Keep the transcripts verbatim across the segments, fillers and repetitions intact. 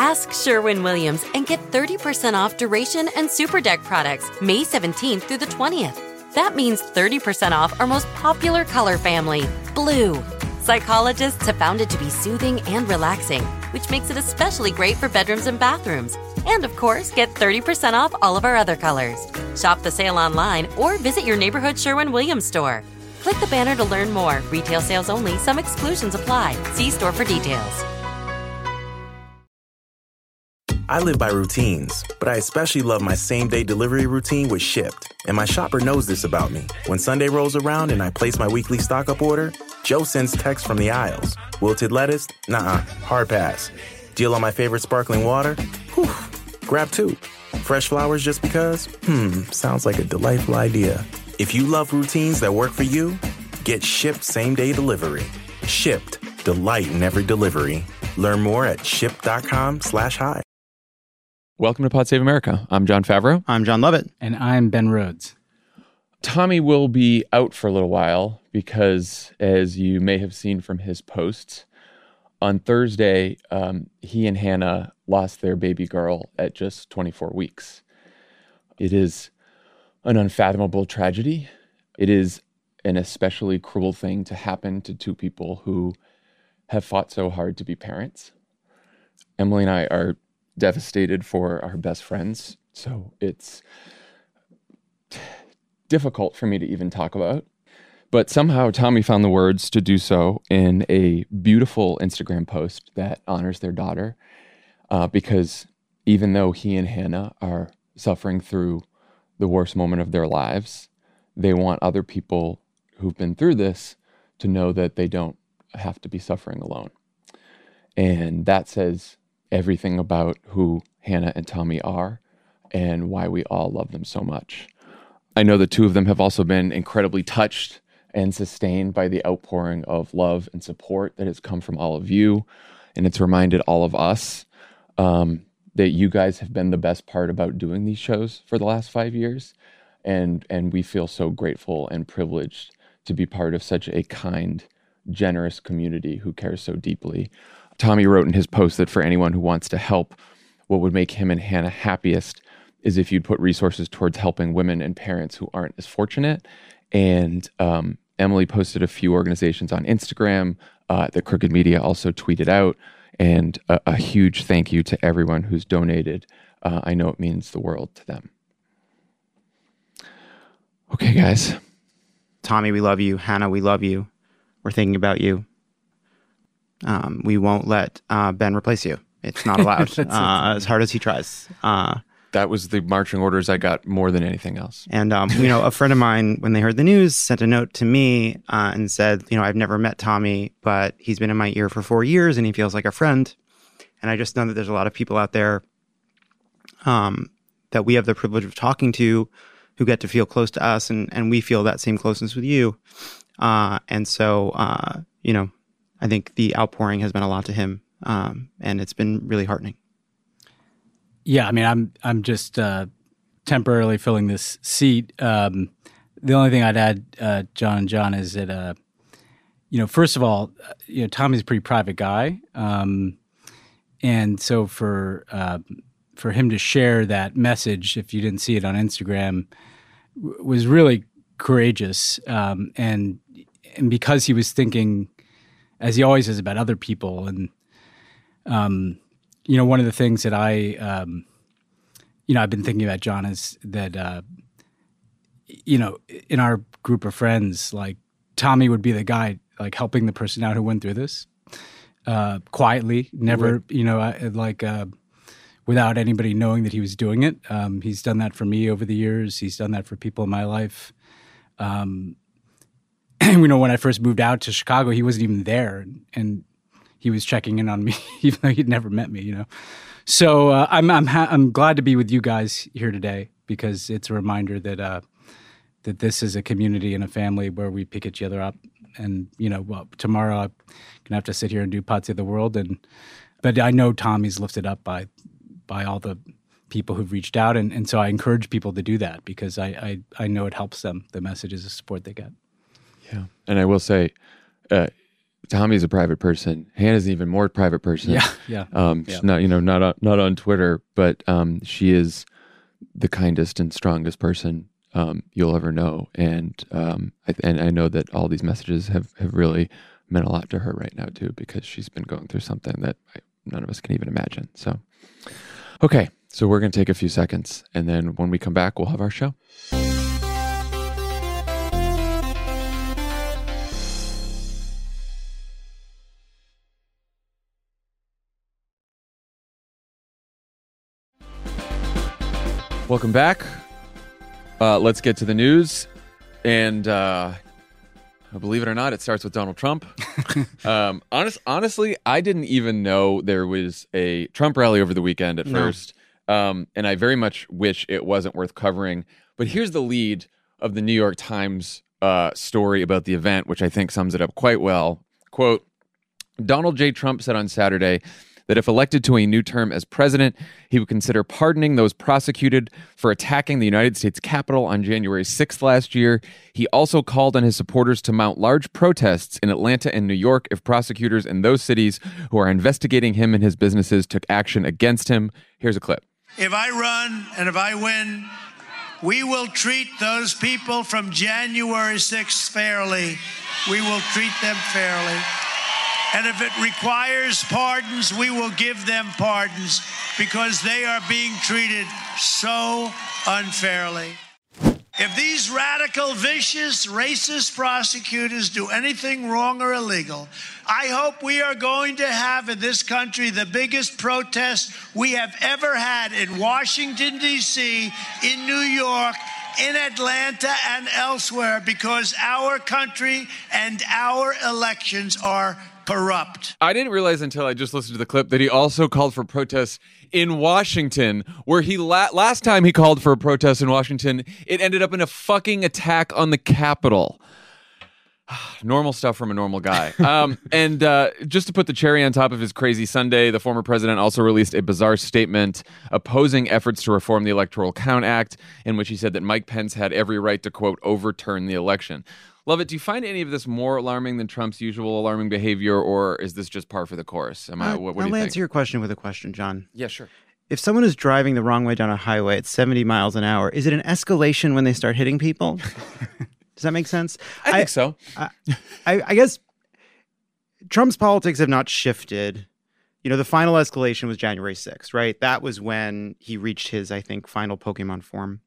Ask Sherwin-Williams and get thirty percent off Duration and Super Deck products May seventeenth through the twentieth. That means thirty percent off our most popular color family, blue. Psychologists have found it to be soothing and relaxing, which makes it especially great for bedrooms and bathrooms. And of course, get thirty percent off all of our other colors. Shop the sale online or visit your neighborhood Sherwin-Williams store. Click the banner to learn more. Retail sales only. Some exclusions apply. See store for details. I live by routines, but I especially love my same-day delivery routine with Shipt. And my shopper knows this about me. When Sunday rolls around and I place my weekly stock-up order, Joe sends texts from the aisles. Wilted lettuce? Nuh-uh. Hard pass. Deal on my favorite sparkling water? Whew. Grab two. Fresh flowers just because? Hmm, sounds like a delightful idea. If you love routines that work for you, get Shipt same-day delivery. Shipt. Delight in every delivery. Learn more at shipt.com slash hi. Welcome to Pod Save America. I'm John Favreau. I'm John Lovett. And I'm Ben Rhodes. Tommy will be out for a little while because, as you may have seen from his posts, on Thursday, um, he and Hannah lost their baby girl at just twenty-four weeks. It is an unfathomable tragedy. It is an especially cruel thing to happen to two people who have fought so hard to be parents. Emily and I are devastated for our best friends, so it's difficult for me to even talk about. But somehow Tommy found the words to do so in a beautiful Instagram post that honors their daughter, uh, because even though he and Hannah are suffering through the worst moment of their lives, they want other people who've been through this to know that they don't have to be suffering alone. And that says everything about who Hannah and Tommy are and why we all love them so much. I know the two of them have also been incredibly touched and sustained by the outpouring of love and support that has come from all of you. And it's reminded all of us um, that you guys have been the best part about doing these shows for the last five years. And, and we feel so grateful and privileged to be part of such a kind, generous community who cares so deeply. Tommy wrote in his post that for anyone who wants to help, what would make him and Hannah happiest is if you'd put resources towards helping women and parents who aren't as fortunate. And um, Emily posted a few organizations on Instagram uh, that Crooked Media also tweeted out. And a, a huge thank you to everyone who's donated. Uh, I know it means the world to them. Okay, guys. Tommy, we love you. Hannah, we love you. We're thinking about you. Um, we won't let uh, Ben replace you. It's not allowed, uh, as hard as he tries. Uh, that was the marching orders I got more than anything else. And, um, you know, a friend of mine, when they heard the news, sent a note to me uh, and said, you know, I've never met Tommy, but he's been in my ear for four years and he feels like a friend. And I just know that there's a lot of people out there um, that we have the privilege of talking to who get to feel close to us, and, and we feel that same closeness with you. Uh, and so, uh, you know, I think the outpouring has been a lot to him, um, and it's been really heartening. Yeah, I mean, I'm I'm just uh, temporarily filling this seat. Um, the only thing I'd add, uh, John and John, is that, uh, you know, first of all, you know, Tommy's a pretty private guy, um, and so for uh, for him to share that message, if you didn't see it on Instagram, w- was really courageous, um, and and because he was thinking, as he always is, about other people. And, um, you know, one of the things that I, um, you know, I've been thinking about, John, is that, uh, you know, in our group of friends, like Tommy would be the guy, like helping the person out who went through this uh, quietly, never, right. you know, like uh, without anybody knowing that he was doing it. Um, he's done that for me over the years. He's done that for people in my life. Um You know, when I first moved out to Chicago, he wasn't even there, and, and he was checking in on me, even though he'd never met me. You know, so uh, I'm I'm ha- I'm glad to be with you guys here today, because it's a reminder that uh, that this is a community and a family where we pick each other up. And you know, well, tomorrow I'm gonna have to sit here and do Pod Save the World, and but I know Tommy's lifted up by by all the people who've reached out, and, and so I encourage people to do that, because I, I I know it helps them. The messages of support they get. Yeah. And I will say, uh, Tommy's a private person. Hannah's an even more private person. Yeah, yeah. Um, yeah. She's not, you know, not on, not on Twitter, but um, she is the kindest and strongest person um, you'll ever know. And um, I, and I know that all these messages have, have really meant a lot to her right now too, because she's been going through something that I, none of us can even imagine. So, okay, so we're going to take a few seconds, and then when we come back, we'll have our show. Welcome back. Uh, let's get to the news. And uh, believe it or not, it starts with Donald Trump. um, honest, honestly, I didn't even know there was a Trump rally over the weekend at No. first. Um, and I very much wish it wasn't worth covering. But here's the lead of the New York Times uh, story about the event, which I think sums it up quite well. Quote, Donald J. Trump said on Saturday that if elected to a new term as president, he would consider pardoning those prosecuted for attacking the United States Capitol on January sixth last year. He also called on his supporters to mount large protests in Atlanta and New York if prosecutors in those cities who are investigating him and his businesses took action against him. Here's a clip. If I run and if I win, we will treat those people from January sixth fairly. We will treat them fairly. And if it requires pardons, we will give them pardons because they are being treated so unfairly. If these radical, vicious, racist prosecutors do anything wrong or illegal, I hope we are going to have in this country the biggest protest we have ever had in Washington, D C, in New York, in Atlanta, and elsewhere because our country and our elections are corrupt. I didn't realize until I just listened to the clip that he also called for protests in Washington, where he la- last time he called for a protest in Washington, it ended up in a fucking attack on the Capitol. Normal stuff from a normal guy. Um, and uh, just to put the cherry on top of his crazy Sunday, the former president also released a bizarre statement opposing efforts to reform the Electoral Count Act, in which he said that Mike Pence had every right to, quote, overturn the election. Lovett, do you find any of this more alarming than Trump's usual alarming behavior, or is this just par for the course? Am I, Uh, what, what I'll do you answer think? your question with a question, John. Yeah, sure. If someone is driving the wrong way down a highway at seventy miles an hour, is it an escalation when they start hitting people? Does that make sense? I think so. I, I, I guess Trump's politics have not shifted. You know, the final escalation was January sixth, right? That was when he reached his, I think, final Pokemon form.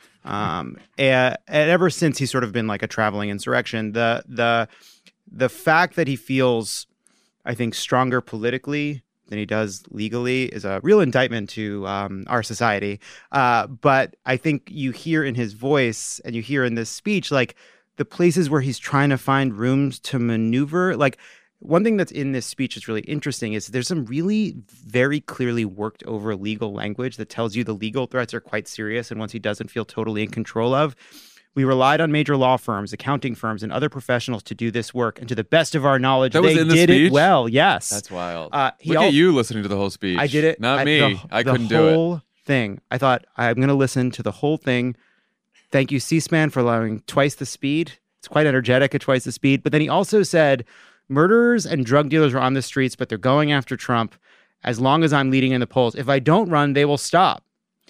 Um, and, and ever since he's sort of been like a traveling insurrection. The the the fact that he feels, I think, stronger politically than he does legally is a real indictment to um, our society. Uh, but I think you hear in his voice and you hear in this speech, like the places where he's trying to find rooms to maneuver, like. One thing that's in this speech that's really interesting is there's some really very clearly worked over legal language that tells you the legal threats are quite serious and ones he doesn't feel totally in control of. We relied on major law firms, accounting firms, and other professionals to do this work. And to the best of our knowledge, That was they in the did speech? it well. Yes. That's wild. Uh, he Look al- at you listening to the whole speech. I did it. Not I- me. the- I the couldn't do it. whole thing. I thought, I'm going to listen to the whole thing. Thank you, C-SPAN, for allowing twice the speed. It's quite energetic at twice the speed. But then he also said, murderers and drug dealers are on the streets, but they're going after Trump as long as I'm leading in the polls. If I don't run, they will stop.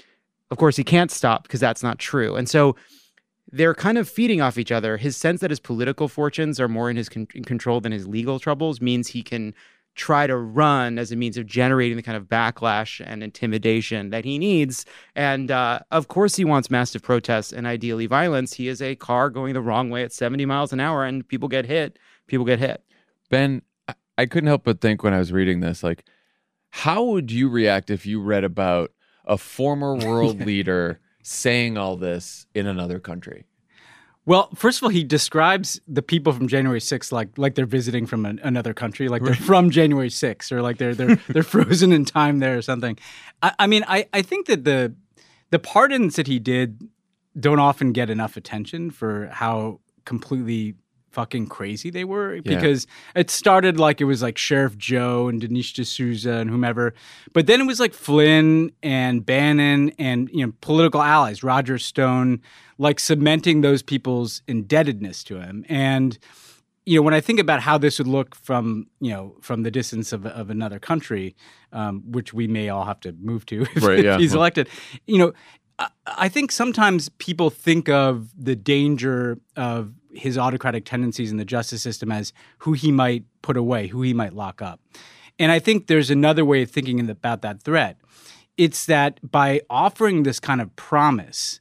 Of course, he can't stop because that's not true. And so they're kind of feeding off each other. His sense that his political fortunes are more in his con- in control than his legal troubles means he can try to run as a means of generating the kind of backlash and intimidation that he needs. And uh, of course, he wants massive protests and ideally violence. He is a car going the wrong way at seventy miles an hour and people get hit. People get hit. Ben, I- I couldn't help but think when I was reading this, like, how would you react if you read about a former world leader saying all this in another country? Well, first of all, he describes the people from January sixth like like they're visiting from an, another country, like they're from January sixth, or like they're they're they're frozen in time there or something. I, I mean, I, I think that the the pardons that he did don't often get enough attention for how completely fucking crazy they were, because it started like it was like Sheriff Joe and Dinesh D'Souza and whomever, but then it was like Flynn and Bannon and, you know, political allies, Roger Stone, like cementing those people's indebtedness to him. And you know, when I think about how this would look from, you know, from the distance of, of another country, um, which we may all have to move to if, right, yeah. if he's elected, you know, I, I think sometimes people think of the danger of his autocratic tendencies in the justice system as who he might put away, who he might lock up. And I think there's another way of thinking in the, about that threat. It's that by offering this kind of promise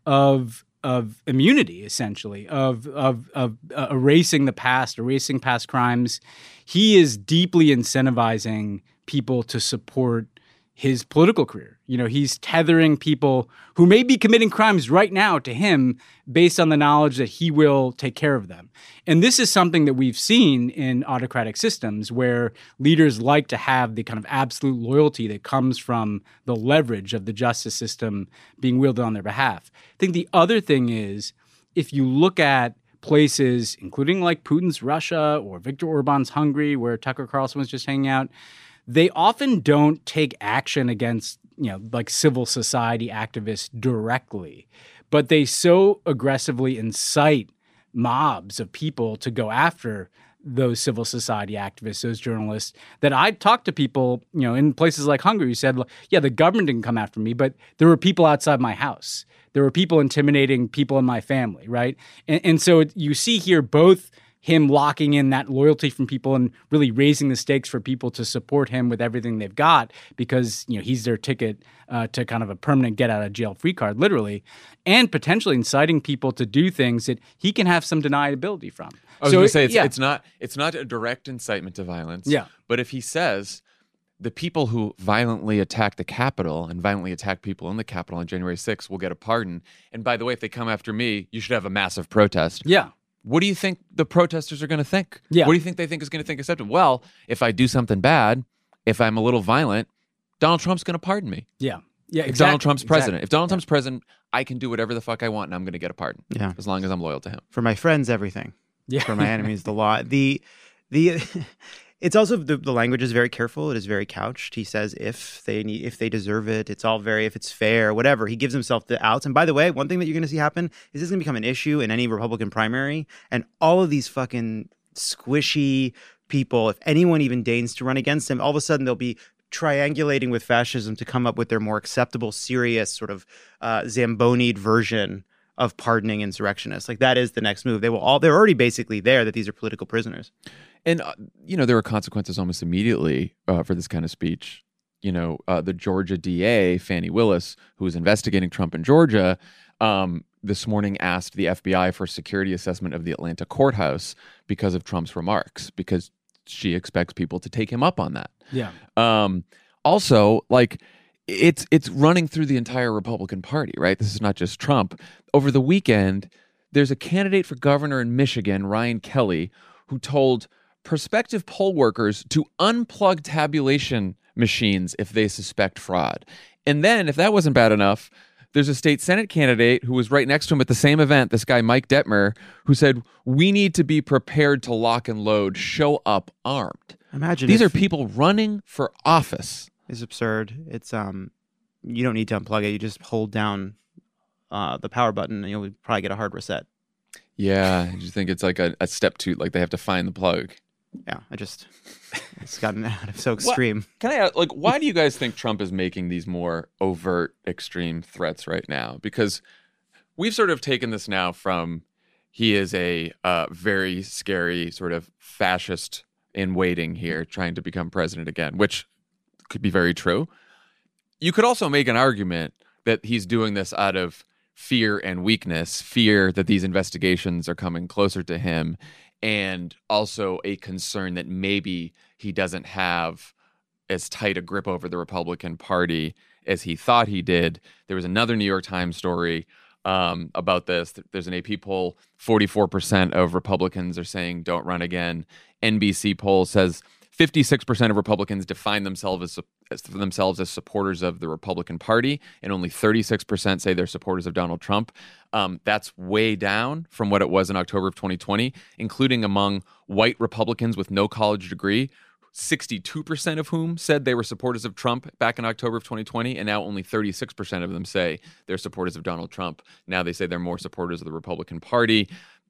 of of immunity, essentially, of of of uh, erasing the past, erasing past crimes, he is deeply incentivizing people to support his political career. You know, he's tethering people who may be committing crimes right now to him based on the knowledge that he will take care of them. And this is something that we've seen in autocratic systems where leaders like to have the kind of absolute loyalty that comes from the leverage of the justice system being wielded on their behalf. I think the other thing is, if you look at places, including like Putin's Russia or Viktor Orban's Hungary, where Tucker Carlson was just hanging out, they often don't take action against, you know, like civil society activists directly, but they so aggressively incite mobs of people to go after those civil society activists, those journalists, that I talked to people, you know, in places like Hungary who said, yeah, the government didn't come after me, but there were people outside my house. There were people intimidating people in my family, right? And, and so you see here both him locking in that loyalty from people and really raising the stakes for people to support him with everything they've got because, you know, he's their ticket uh, to kind of a permanent get-out-of-jail-free card, literally, and potentially inciting people to do things that he can have some deniability from. I was so, going to say, it's, yeah. it's not it's not a direct incitement to violence. Yeah. But if he says the people who violently attack the Capitol and violently attack people in the Capitol on January sixth will get a pardon, and by the way, if they come after me, you should have a massive protest. Yeah. What do you think the protesters are going to think? Yeah. What do you think they think is going to think acceptable? Well, if I do something bad, if I'm a little violent, Donald Trump's going to pardon me. Yeah. Yeah, If exactly. Donald Trump's president. Exactly. If Donald Yeah. Trump's president, I can do whatever the fuck I want and I'm going to get a pardon. Yeah. As long as I'm loyal to him. For my friends, everything. Yeah. For my enemies, the law. The the it's also the, the language is very careful. It is very couched. He says if they need, if they deserve it. It's all very, if it's fair, whatever. He gives himself the outs. And by the way, one thing that you're going to see happen is this is going to become an issue in any Republican primary. And all of these fucking squishy people, if anyone even deigns to run against him, all of a sudden they'll be triangulating with fascism to come up with their more acceptable, serious sort of uh, Zamboni'd version of pardoning insurrectionists. Like that is the next move. They will all, they're already basically there that these are political prisoners. And, uh, you know, there are consequences almost immediately uh, for this kind of speech. You know, uh, the Georgia D A, Fani Willis, who was investigating Trump in Georgia, um, this morning asked the F B I for a security assessment of the Atlanta courthouse because of Trump's remarks, because she expects people to take him up on that. Yeah. Um, also, like, it's it's running through the entire Republican Party, right? This is not just Trump. Over the weekend, there's a candidate for governor in Michigan, Ryan Kelly, who told prospective poll workers to unplug tabulation machines if they suspect fraud. And then, if that wasn't bad enough, there's a state Senate candidate who was right next to him at the same event, this guy Mike Detmer, who said, we need to be prepared to lock and load, show up armed. Imagine These if- are people running for office. It's absurd. It's um, you don't need to unplug it. You just hold down uh, the power button, and you'll probably get a hard reset. Yeah, I just think it's like a, a step two, like they have to find the plug. Yeah, I just it's gotten out of so extreme. What, can I ask, like, why do you guys think Trump is making these more overt, extreme threats right now? Because we've sort of taken this now from he is a uh, very scary sort of fascist in waiting here, trying to become president again, which could be very true. You could also make an argument that he's doing this out of fear and weakness, fear that these investigations are coming closer to him, and also a concern that maybe he doesn't have as tight a grip over the Republican Party as he thought he did. There was another New York Times story um, about this. There's an A P poll, forty-four percent of Republicans are saying don't run again. N B C poll says fifty-six percent of Republicans define themselves as, as themselves as supporters of the Republican Party, and only thirty-six percent say they're supporters of Donald Trump. Um, that's way down from what it was in October of twenty twenty, including among white Republicans with no college degree, sixty-two percent of whom said they were supporters of Trump back in October of twenty twenty, and now only thirty-six percent of them say they're supporters of Donald Trump. Now they say they're more supporters of the Republican Party.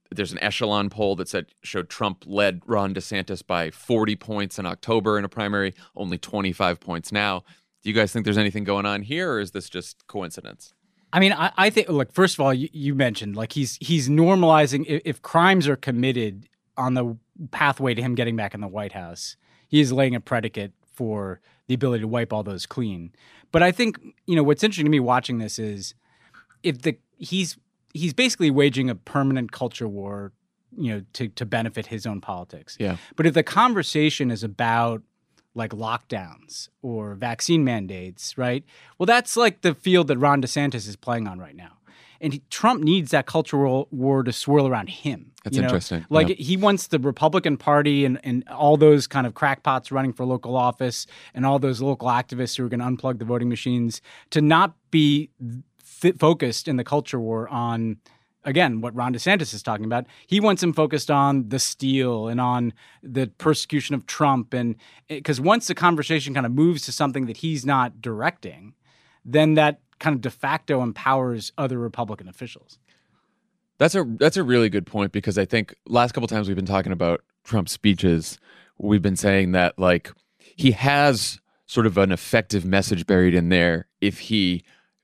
there's an Echelon poll that said showed Trump led Ron DeSantis by forty points in October in a primary, only twenty-five points now. Do you guys think there's anything going on here, or is this just coincidence? I mean, I, I think, look, first of all, you, you mentioned, like, he's he's normalizing, if, if crimes are committed on the pathway to him getting back in the White House, he is laying a predicate for the ability to wipe all those clean. But I think, you know, what's interesting to me watching this is if the he's he's basically waging a permanent culture war, you know, to to benefit his own politics. Yeah. But if the conversation is about like lockdowns or vaccine mandates, right? Well, that's like the field that Ron DeSantis is playing on right now. And he, Trump needs that cultural war to swirl around him. That's you know? interesting. Like yep. he wants the Republican Party and, and all those kind of crackpots running for local office and all those local activists who are going to unplug the voting machines to not be th- focused in the culture war on, again, what Ron DeSantis is talking about. He wants him focused on the steal and on the persecution of Trump. And because once the conversation kind of moves to something that he's not directing, then that kind of de facto empowers other Republican officials. That's a that's a really good point, because I think last couple times we've been talking about Trump's speeches, we've been saying that like he has sort of an effective message buried in there if he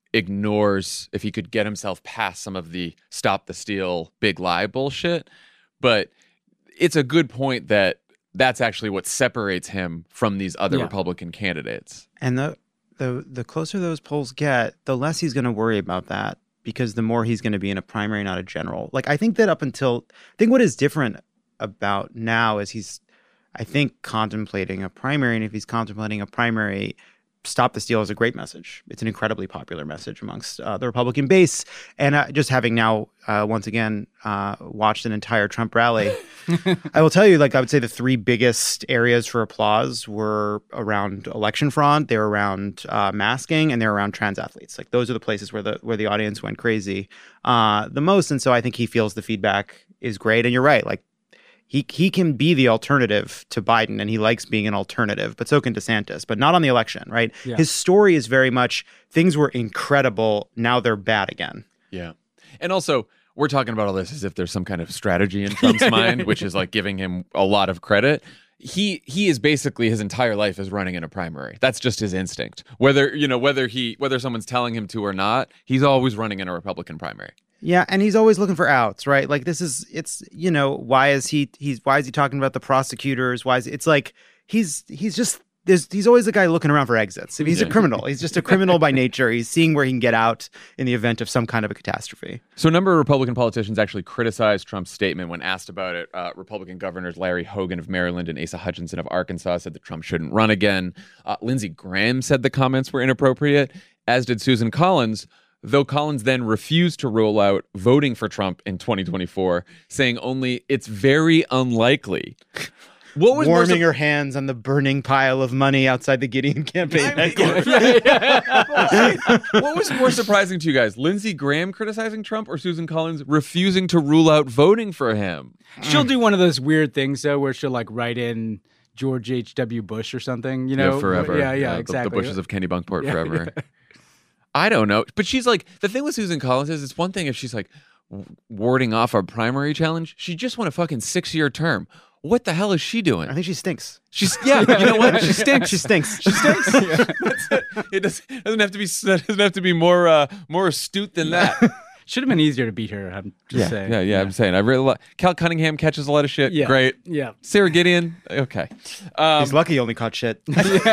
ignores, if he could get himself past some of the stop the steal, big lie bullshit. But it's a good point that that's actually what separates him from these other Yeah. Republican candidates. And the the the closer those polls get, the less he's going to worry about that, because the more he's going to be in a primary, not a general. Like, I think that up until, I think what is different about now is he's, I think, contemplating a primary. And if he's contemplating a primary, stop the steal is a great message. It's an incredibly popular message amongst uh, the Republican base. And uh, just having now, uh, once again, uh, watched an entire Trump rally, I will tell you, like, I would say the three biggest areas for applause were around election fraud, they were around uh, masking, and they're around trans athletes. Like, those are the places where the where the audience went crazy uh, the most. And so I think he feels the feedback is great. And you're right, like, He he can be the alternative to Biden, and he likes being an alternative, but so can DeSantis, but not on the election, right? Yeah. His story is very much, things were incredible, now they're bad again. Yeah. And also, we're talking about all this as if there's some kind of strategy in Trump's mind, which is like giving him a lot of credit. He he is basically, his entire life is running in a primary. That's just his instinct. Whether, you know, whether he whether someone's telling him to or not, he's always running in a Republican primary. Yeah, and he's always looking for outs, right? Like, this is, it's, you know, why is he he's why is he talking about the prosecutors? Why is it's like he's he's just there's he's always the guy looking around for exits. If he's Yeah. a criminal, he's just a criminal by nature. He's seeing where he can get out in the event of some kind of a catastrophe. So a number of Republican politicians actually criticized Trump's statement when asked about it. Uh, Republican governors Larry Hogan of Maryland and Asa Hutchinson of Arkansas said that Trump shouldn't run again. Uh, Lindsey Graham said the comments were inappropriate, as did Susan Collins, though Collins then refused to rule out voting for Trump in twenty twenty-four, saying only it's very unlikely. What was more Warming su- her hands on the burning pile of money outside the Gideon campaign. I mean, yeah, yeah. What was more surprising to you guys? Lindsey Graham criticizing Trump or Susan Collins refusing to rule out voting for him? She'll do one of those weird things, though, where she'll like write in George H W. Bush or something, you know? Yeah, forever. Yeah, yeah, the- exactly. The, Bushes of Kennebunkport Yeah, forever. I don't know. But she's like, the thing with Susan Collins is it's one thing if she's like w- warding off our primary challenge. She just won a fucking six-year term. What the hell is she doing? I think she stinks. She's yeah, you know what? She stinks. She stinks. She stinks. That's it. It does, doesn't have to be it doesn't have to be more uh, more astute than that. Should have been easier to beat her, I'm just Yeah, saying. yeah, yeah, I'm saying I really like Cal Cunningham catches a lot of shit. Yeah. Great. Yeah. Sarah Gideon. Okay. Um, He's lucky he only caught shit.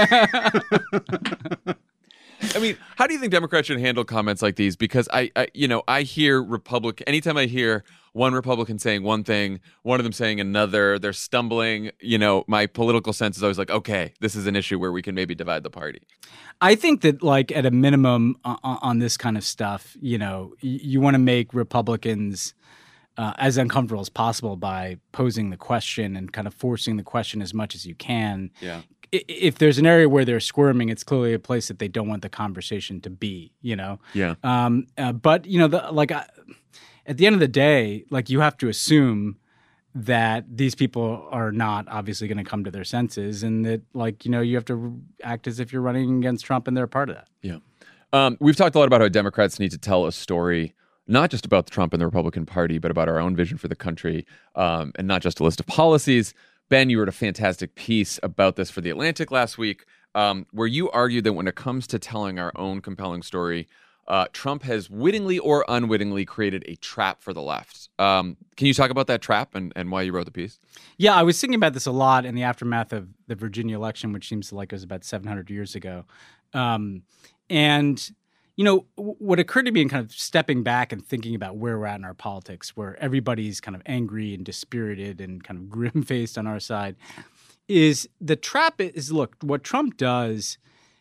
I mean, how do you think Democrats should handle comments like these? Because I, I you know, I hear Republican. Anytime I hear one Republican saying one thing, one of them saying another, they're stumbling. You know, my political sense is always like, okay, this is an issue where we can maybe divide the party. I think that, like, at a minimum uh, on this kind of stuff, you know, y- you want to make Republicans uh, as uncomfortable as possible by posing the question and kind of forcing the question as much as you can. Yeah. I- If there's an area where they're squirming, it's clearly a place that they don't want the conversation to be, you know? Yeah. Um, uh, but, you know, the, like, uh, at the end of the day, like, you have to assume that these people are not obviously going to come to their senses, and that, like, you know, you have to act as if you're running against Trump and they're a part of that. Yeah. Um, we've talked a lot about how Democrats need to tell a story not just about Trump and the Republican Party, but about our own vision for the country, um, and not just a list of policies. Ben, you wrote a fantastic piece about this for The Atlantic last week, um, where you argued that when it comes to telling our own compelling story, uh, Trump has wittingly or unwittingly created a trap for the left. Um, can you talk about that trap and, and why you wrote the piece? Yeah, I was thinking about this a lot in the aftermath of the Virginia election, which seems like it was about seven hundred years ago. Um, and, you know, w- what occurred to me in kind of stepping back and thinking about where we're at in our politics, where everybody's kind of angry and dispirited and kind of grim-faced on our side, is the trap is, look, what Trump does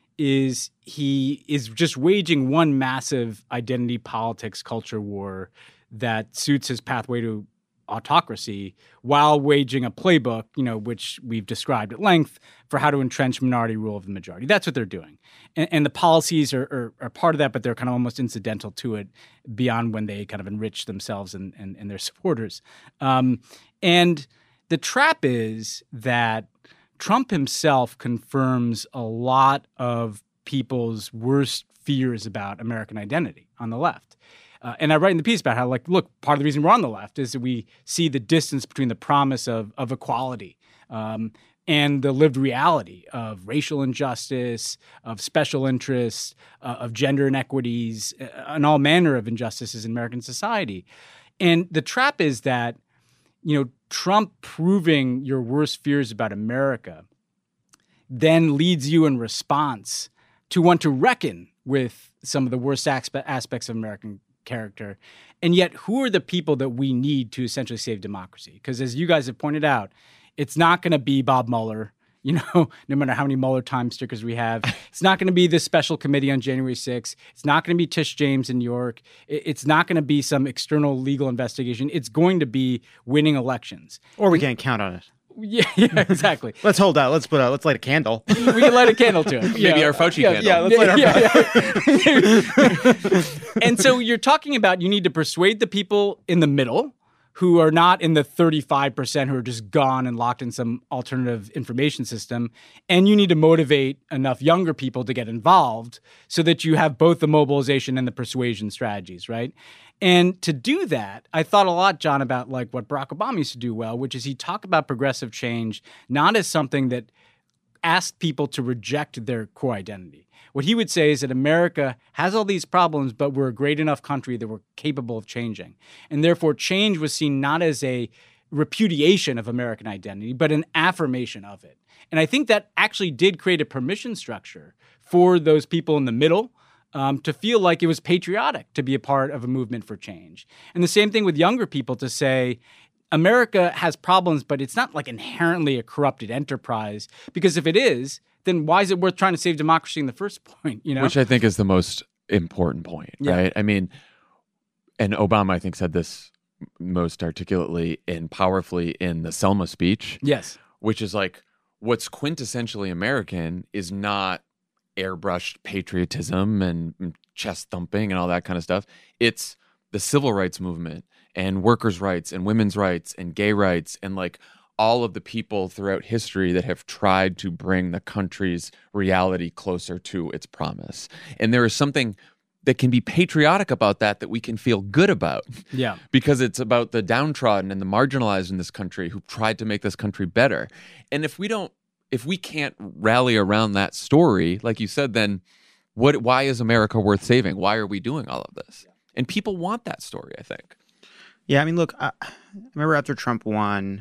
is he is just waging one massive identity politics culture war that suits his pathway to autocracy while waging a playbook, you know, which we've described at length for how to entrench minority rule of the majority. That's what they're doing. And, and the policies are, are, are part of that, but they're kind of almost incidental to it beyond when they kind of enrich themselves and, and, and their supporters. Um, and the trap is that Trump himself confirms a lot of people's worst fears about American identity on the left. Uh, and I write in the piece about how, like, look, part of the reason we're on the left is that we see the distance between the promise of, of equality um, and the lived reality of racial injustice, of special interests, uh, of gender inequities, uh, and all manner of injustices in American society. And the trap is that, you know, Trump proving your worst fears about America then leads you in response to want to reckon with some of the worst aspe- aspects of American character. And yet, who are the people that we need to essentially save democracy? Because as you guys have pointed out, it's not going to be Bob Mueller, you know, no matter how many Mueller time stickers we have. It's not going to be the special committee on January sixth. It's not going to be Tish James in New York. It's not going to be some external legal investigation. It's going to be winning elections. Or we can't count on it. Yeah, yeah, exactly. Let's hold out. Let's put out. Let's light a candle. We can light a candle to it. Maybe yeah. our Fauci yeah, candle. Yeah, let's light our yeah, yeah. And so you're talking about you need to persuade the people in the middle who are not in the thirty-five percent who are just gone and locked in some alternative information system. And you need to motivate enough younger people to get involved so that you have both the mobilization and the persuasion strategies, right? And to do that, I thought a lot, John, about like what Barack Obama used to do well, which is he talked about progressive change not as something that asked people to reject their core identity. What he would say is that America has all these problems, but we're a great enough country that we're capable of changing. And therefore, change was seen not as a repudiation of American identity, but an affirmation of it. And I think that actually did create a permission structure for those people in the middle um, to feel like it was patriotic to be a part of a movement for change. And the same thing with younger people to say, America has problems, but it's not like inherently a corrupted enterprise, because if it is, then why is it worth trying to save democracy in the first point? You know, Which I think is the most important point, Yeah. right? I mean, and Obama, I think, said this most articulately and powerfully in the Selma speech. Yes. Which is like, what's quintessentially American is not airbrushed patriotism and chest thumping and all that kind of stuff. It's the civil rights movement and workers' rights and women's rights and gay rights and like all of the people throughout history that have tried to bring the country's reality closer to its promise. And there is something that can be patriotic about that that we can feel good about. Yeah. Because it's about the downtrodden and the marginalized in this country who tried to make this country better. And if we don't, if we can't rally around that story, like you said, then what? Why is America worth saving? Why are we doing all of this? And people want that story, I think. Yeah, I mean, look, I I remember after Trump won,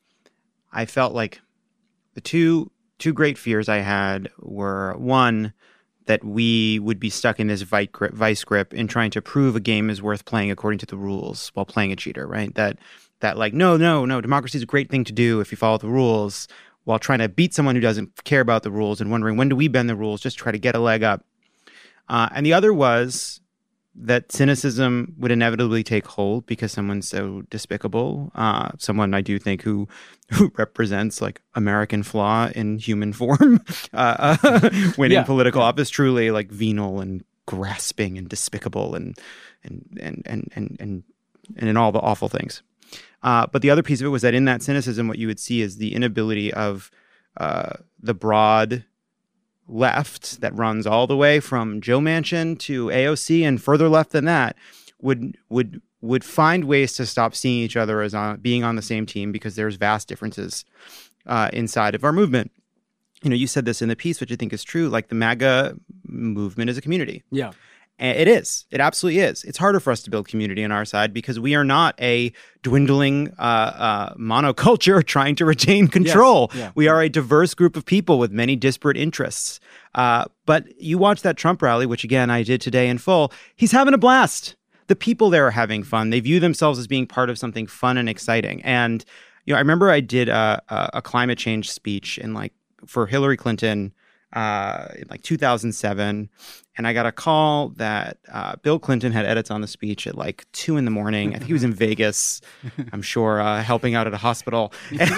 I felt like the two two great fears I had were, one, that we would be stuck in this vice grip, vice grip in trying to prove a game is worth playing according to the rules while playing a cheater, right? That, that like, no, no, no, democracy is a great thing to do if you follow the rules, while trying to beat someone who doesn't care about the rules and wondering, when do we bend the rules, just try to get a leg up. Uh, and the other was that cynicism would inevitably take hold because someone's so despicable. Uh, someone I do think who who represents like American flaw in human form, uh, uh, when Yeah. in political office, truly like venal and grasping and despicable and and and and and and, and in all the awful things. Uh, but the other piece of it was that in that cynicism, what you would see is the inability of uh, the broad left that runs all the way from Joe Manchin to A O C and further left than that, would would would find ways to stop seeing each other as on, being on the same team because there's vast differences uh, inside of our movement. You know, you said this in the piece, which I think is true. Like the MAGA movement is a community. Yeah. It is. It absolutely is. It's harder for us to build community on our side because we are not a dwindling uh, uh, monoculture trying to retain control. Yes. Yeah. We are a diverse group of people with many disparate interests. Uh, but you watch that Trump rally, which again, I did today in full. He's having a blast. The people there are having fun. They view themselves as being part of something fun and exciting. And, you know, I remember I did a, a, a climate change speech in like for Hillary Clinton uh, in like two thousand seven. And I got a call that uh, Bill Clinton had edits on the speech at like two in the morning. I think he was in Vegas, I'm sure, uh, helping out at a hospital.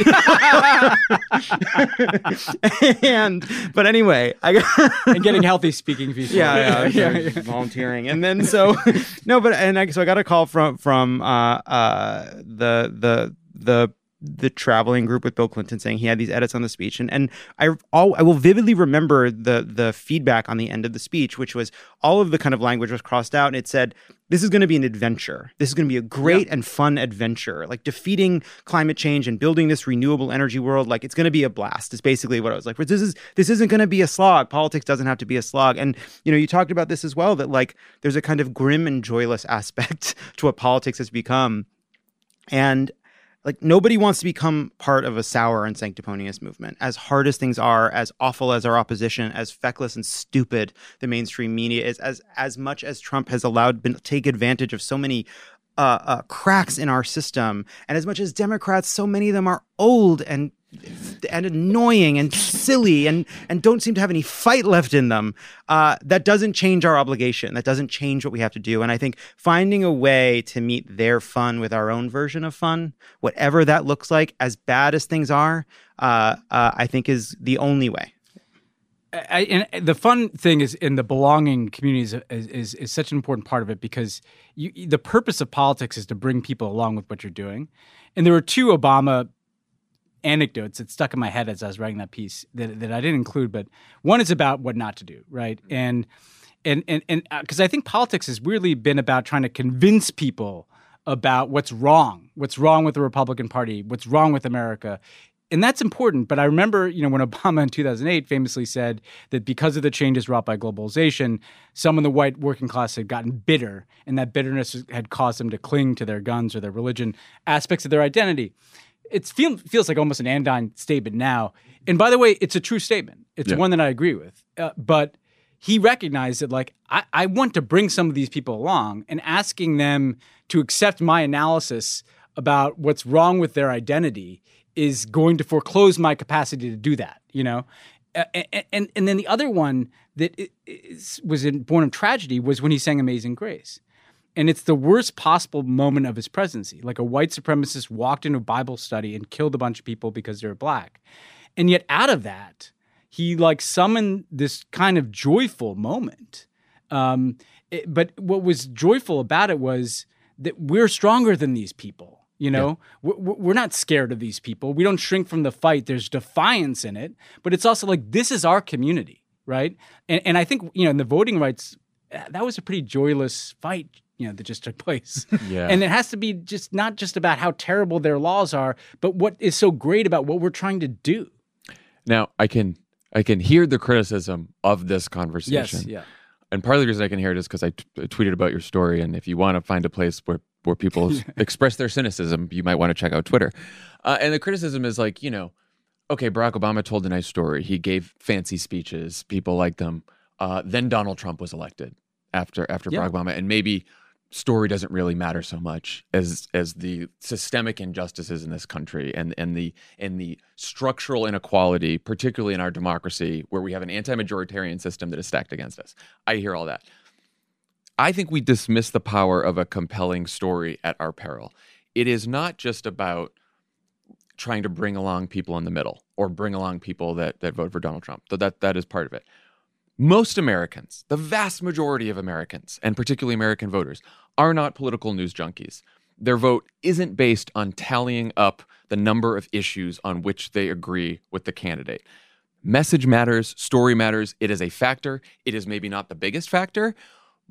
and but anyway, I got and getting healthy speaking features. Yeah, yeah, yeah, yeah, volunteering, and then so no, but and I, so I got a call from from uh, uh, the the the. the traveling group with Bill Clinton saying he had these edits on the speech. And and I all, I will vividly remember the the feedback on the end of the speech, which was all of the kind of language was crossed out. And it said, this is going to be an adventure. This is going to be a great yeah. and fun adventure. Like defeating climate change and building this renewable energy world. Like it's going to be a blast. Is basically what I was like. But this is this isn't going to be a slog. Politics doesn't have to be a slog. And, you know, you talked about this as well, that like there's a kind of grim and joyless aspect to what politics has become. And like nobody wants to become part of a sour and sanctimonious movement. As hard as things are, as awful as our opposition, as feckless and stupid the mainstream media is, as as much as Trump has allowed to take advantage of so many uh, uh, cracks in our system, and as much as Democrats, so many of them are old and and annoying and silly and and don't seem to have any fight left in them. Uh, that doesn't change our obligation. That doesn't change what we have to do. And I think finding a way to meet their fun with our own version of fun, whatever that looks like, as bad as things are, uh, uh, I think is the only way. I, and the fun thing is in the belonging communities is, is, is such an important part of it because you, the purpose of politics is to bring people along with what you're doing. And there were two Obama anecdotes that stuck in my head as I was writing that piece that, that I didn't include, but one is about what not to do, right? And and and and because I think politics has weirdly been about trying to convince people about what's wrong, what's wrong with the Republican Party, what's wrong with America. And that's important. But I remember, you know, when Obama in two thousand eight famously said that because of the changes wrought by globalization, some in the white working class had gotten bitter, and that bitterness had caused them to cling to their guns or their religion, aspects of their identity. It feel, feels like almost an anodyne statement now. And by the way, it's a true statement. It's yeah. one that I agree with. Uh, but he recognized that, like, I, I want to bring some of these people along, and asking them to accept my analysis about what's wrong with their identity is going to foreclose my capacity to do that, you know? Uh, and, and and then the other one that is, was in, born of tragedy was when he sang Amazing Grace. And it's the worst possible moment of his presidency. Like a white supremacist walked into a Bible study and killed a bunch of people because they're black. And yet out of that, he like summoned this kind of joyful moment. Um, it, but what was joyful about it was that we're stronger than these people. You know, yeah. we're, we're not scared of these people. We don't shrink from the fight. There's defiance in it. But it's also like, this is our community, right? And, and I think, you know, in the voting rights, that was a pretty joyless fight, you know, that just took place. Yeah. And it has to be just not just about how terrible their laws are, but what is so great about what we're trying to do. Now, I can I can hear the criticism of this conversation. Yes, yeah. And part of the reason I can hear it is because I t- tweeted about your story. And if you want to find a place where, where people express their cynicism, you might want to check out Twitter. Uh, and the criticism is like, you know, okay, Barack Obama told a nice story. He gave fancy speeches. People liked them. Uh, then Donald Trump was elected after after yeah. Barack Obama. And maybe story doesn't really matter so much as as the systemic injustices in this country and and the and the structural inequality, particularly in our democracy, where we have an anti-majoritarian system that is stacked against us. I hear all that. I think we dismiss the power of a compelling story at our peril. It is not just about trying to bring along people in the middle or bring along people that that vote for Donald Trump. So that that is part of it. Most Americans, the vast majority of Americans, and particularly American voters, are not political news junkies. Their vote isn't based on tallying up the number of issues on which they agree with the candidate. Message matters, story matters. It is a factor. It is maybe not the biggest factor,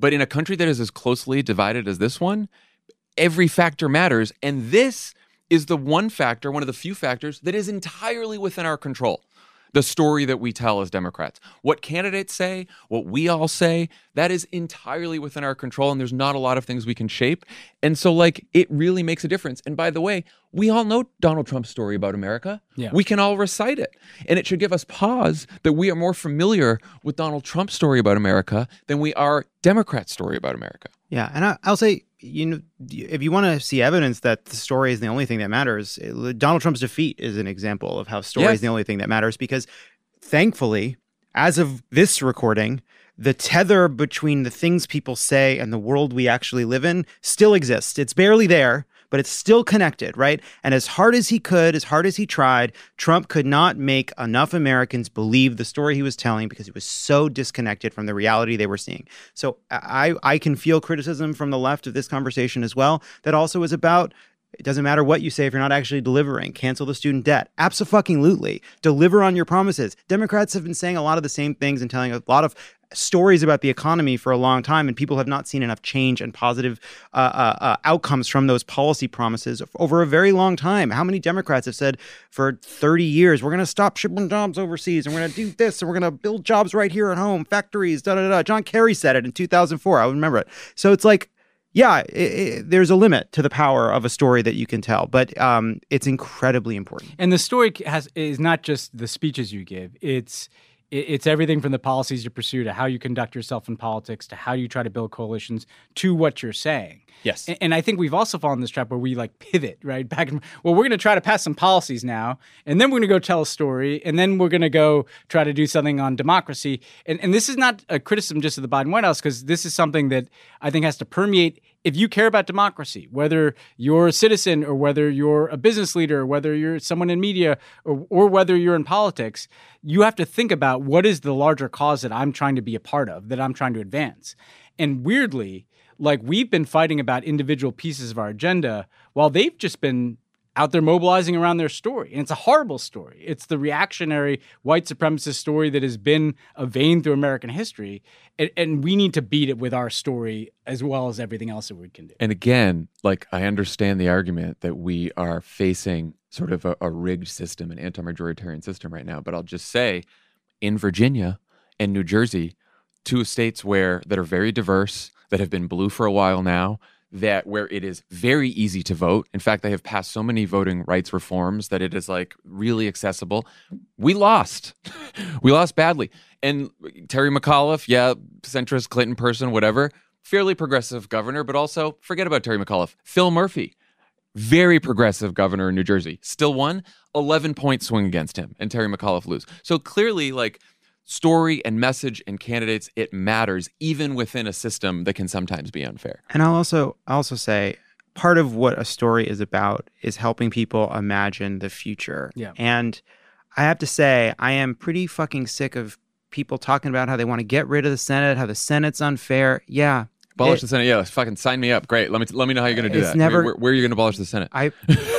But in a country that is as closely divided as this one, every factor matters. And this is the one factor, one of the few factors that is entirely within our control. The story that we tell as Democrats. What candidates say, what we all say, that is entirely within our control, and there's not a lot of things we can shape. And so, like, it really makes a difference. And by the way, we all know Donald Trump's story about America. Yeah. We can all recite it. And it should give us pause that we are more familiar with Donald Trump's story about America than we are Democrats' story about America. Yeah, and I, I'll say, you know, if you want to see evidence that the story is the only thing that matters, Donald Trump's defeat is an example of how story Yes. is the only thing that matters. Because thankfully, as of this recording, the tether between the things people say and the world we actually live in still exists. It's barely there, but it's still connected, right? And as hard as he could, as hard as he tried, Trump could not make enough Americans believe the story he was telling because he was so disconnected from the reality they were seeing. So I, I can feel criticism from the left of this conversation as well. That also is about, it doesn't matter what you say if you're not actually delivering. Cancel the student debt. Abso-fucking-lutely. Deliver on your promises. Democrats have been saying a lot of the same things and telling a lot of stories about the economy for a long time, and people have not seen enough change and positive uh, uh, uh, outcomes from those policy promises over a very long time. How many Democrats have said for thirty years, we're going to stop shipping jobs overseas, and we're going to do this, and we're going to build jobs right here at home, factories, da da da. John Kerry said it in two thousand four. I remember it. So it's like, yeah, it, it, there's a limit to the power of a story that you can tell, but um, it's incredibly important. And the story has is not just the speeches you give. It's It's everything from the policies you pursue to how you conduct yourself in politics to how you try to build coalitions to what you're saying. Yes. And, and I think we've also fallen in this trap where we like pivot, right? Back and well, we're going to try to pass some policies now, and then we're going to go tell a story, and then we're going to go try to do something on democracy. And, and this is not a criticism just of the Biden White House, because this is something that I think has to permeate. If you care about democracy, whether you're a citizen or whether you're a business leader, or whether you're someone in media or, or whether you're in politics, you have to think about what is the larger cause that I'm trying to be a part of, that I'm trying to advance. And weirdly, like we've been fighting about individual pieces of our agenda while they've just been out there mobilizing around their story. And it's a horrible story. It's the reactionary white supremacist story that has been a vein through American history. And, and we need to beat it with our story as well as everything else that we can do. And again, like I understand the argument that we are facing sort of a, a rigged system, an anti-majoritarian system right now. But I'll just say in Virginia and New Jersey, two states where that are very diverse, that have been blue for a while now, that where it is very easy to vote. In fact, they have passed so many voting rights reforms that it is like really accessible. We lost. we lost badly. And Terry McAuliffe, yeah, centrist Clinton person, whatever, fairly progressive governor, but also forget about Terry McAuliffe. Phil Murphy, very progressive governor in New Jersey, still won, eleven point swing against him, and Terry McAuliffe lose. So clearly, like, story and message and candidates, it matters even within a system that can sometimes be unfair. And I'll also I'll also say part of what a story is about is helping people imagine the future. Yeah. And I have to say, I am pretty fucking sick of people talking about how they want to get rid of the Senate, how the Senate's unfair. Yeah. Abolish it, the Senate. Yeah, fucking sign me up. Great. Let me let me know how you're going to do It's that. never- where, where are you going to abolish the Senate? I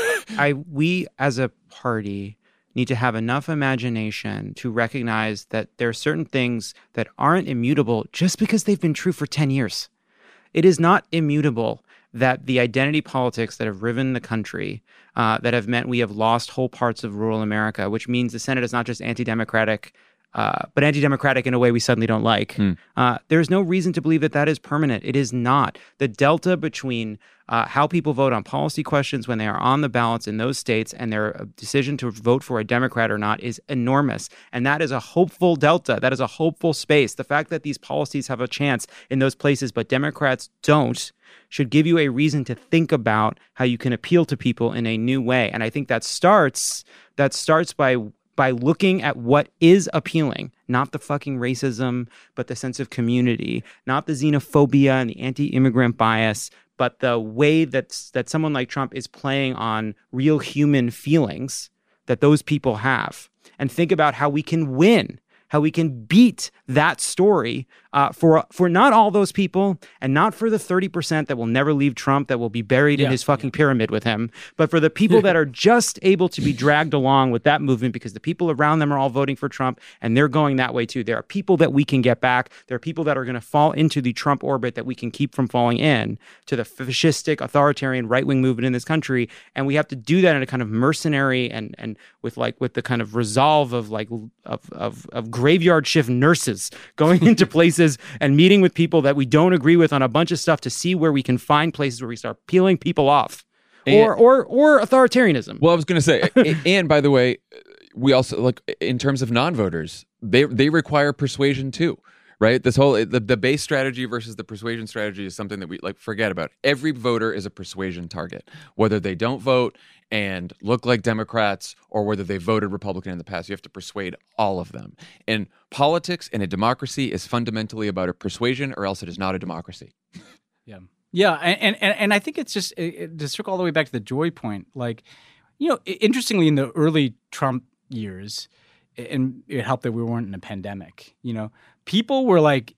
I we as a party need to have enough imagination to recognize that there are certain things that aren't immutable just because they've been true for ten years. It is not immutable that the identity politics that have riven the country, uh, that have meant we have lost whole parts of rural America, which means the Senate is not just anti-democratic, uh, but anti-democratic in a way we suddenly don't like. Hmm. Uh, there's no reason to believe that that is permanent. It is not. The delta between uh, how people vote on policy questions when they are on the ballots in those states and their decision to vote for a Democrat or not is enormous. And that is a hopeful delta. That is a hopeful space. The fact that these policies have a chance in those places, but Democrats don't, should give you a reason to think about how you can appeal to people in a new way. And I think that starts that starts by by looking at what is appealing, not the fucking racism, but the sense of community, not the xenophobia and the anti-immigrant bias, but the way that that someone like Trump is playing on real human feelings that those people have. And think about how we can win, how we can beat that story uh, for for not all those people and not for the thirty percent that will never leave Trump, that will be buried yeah, in his fucking yeah. pyramid with him, but for the people that are just able to be dragged along with that movement because the people around them are all voting for Trump and they're going that way too. There are people that we can get back. There are people that are going to fall into the Trump orbit that we can keep from falling in to the fascistic, authoritarian, right-wing movement in this country. And we have to do that in a kind of mercenary and and with like with the kind of resolve of like of of, of graveyard shift nurses going into places and meeting with people that we don't agree with on a bunch of stuff to see where we can find places where we start peeling people off. And, or or or authoritarianism. Well, I was going to say, and by the way, we also, like, in terms of non-voters, they they require persuasion too, right? This whole, the, the base strategy versus the persuasion strategy is something that we, like, forget about. Every voter is a persuasion target, whether they don't vote and look like Democrats or whether they voted Republican in the past. You have to persuade all of them. And politics in a democracy is fundamentally about a persuasion, or else it is not a democracy. Yeah. Yeah, and, and and I think it's just it, it, to circle all the way back to the joy point. Like, you know, interestingly, in the early Trump years, and it helped that we weren't in a pandemic. You know, people were like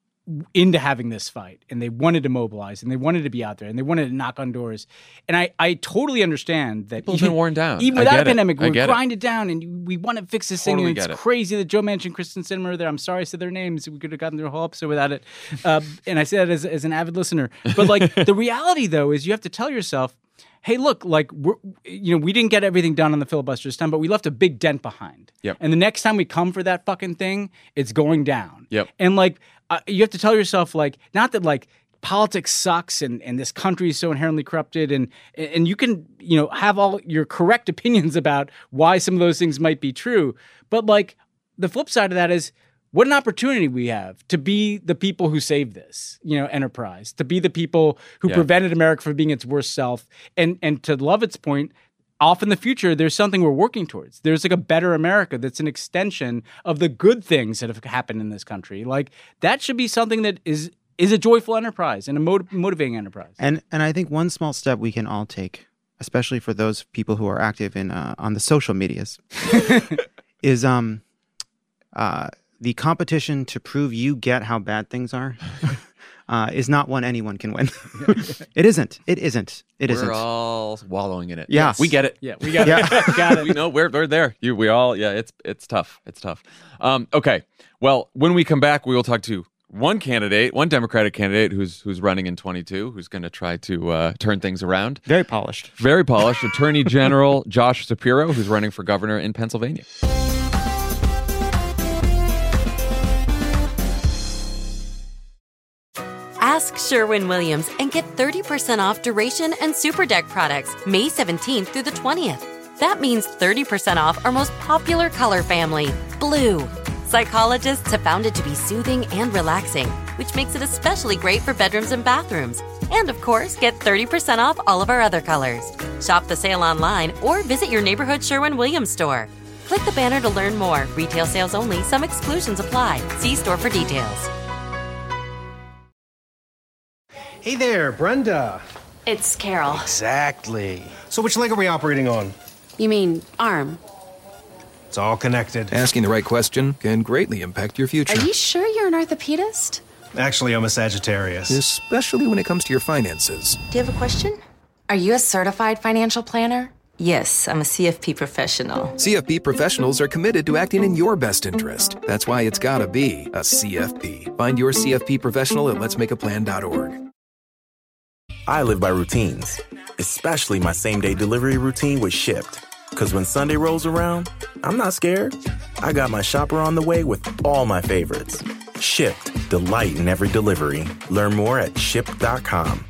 into having this fight, and they wanted to mobilize, and they wanted to be out there, and they wanted to knock on doors. And I, I totally understand that people have been worn down. Even I without get a pandemic, it. we're grinded down, and we want to fix this Totally thing. And get it's it. crazy that Joe Manchin and Kristen Sinema are there. I'm sorry I said their names. We could have gotten through a whole episode without it. Uh, and I say that as, as an avid listener. But like the reality, though, is you have to tell yourself, hey, look, like, we're, you know, we didn't get everything done on the filibuster this time, but we left a big dent behind. Yep. And the next time we come for that fucking thing, it's going down. Yep. And like, uh, you have to tell yourself, like, not that like politics sucks and, and this country is so inherently corrupted, and and you can, you know, have all your correct opinions about why some of those things might be true. But like, the flip side of that is, what an opportunity we have to be the people who saved this, you know, enterprise, to be the people who Yeah. prevented America from being its worst self. And and to Lovett's point, off in the future, there's something we're working towards. There's like a better America that's an extension of the good things that have happened in this country. Like, that should be something that is is a joyful enterprise and a motiv- motivating enterprise. And and I think one small step we can all take, especially for those people who are active in uh, on the social medias, is um uh the competition to prove you get how bad things are. Uh, is not one anyone can win. It isn't. It isn't. It We're isn't. all wallowing in it. Yeah. we get it. Yeah, we got Yeah. it. got it. We know we're we're there. You, we all, yeah. It's it's tough. It's tough. Um, okay. Well, when we come back, we will talk to one candidate, one Democratic candidate who's who's running in twenty-two, who's going to try to uh, turn things around. Very polished. Very polished. Attorney General Josh Shapiro, who's running for governor in Pennsylvania. Ask Sherwin-Williams and get thirty percent off Duration and Super Deck products May seventeenth through the twentieth. That means thirty percent off our most popular color family, blue. Psychologists have found it to be soothing and relaxing, which makes it especially great for bedrooms and bathrooms. And of course, get thirty percent off all of our other colors. Shop the sale online or visit your neighborhood Sherwin-Williams store. Click the banner to learn more. Retail sales only. Some exclusions apply. See store for details. Hey there, Brenda. It's Carol. Exactly. So which leg are we operating on? You mean arm? It's all connected. Asking the right question can greatly impact your future. Are you sure you're an orthopedist? Actually, I'm a Sagittarius. Especially when it comes to your finances. Do you have a question? Are you a certified financial planner? Yes, I'm a C F P professional. C F P professionals are committed to acting in your best interest. That's why it's gotta be a C F P. Find your C F P professional at lets make a plan dot org. I live by routines, especially my same-day delivery routine with Shipt. Because when Sunday rolls around, I'm not scared. I got my shopper on the way with all my favorites. Shipt, delight in every delivery. Learn more at shipt dot com.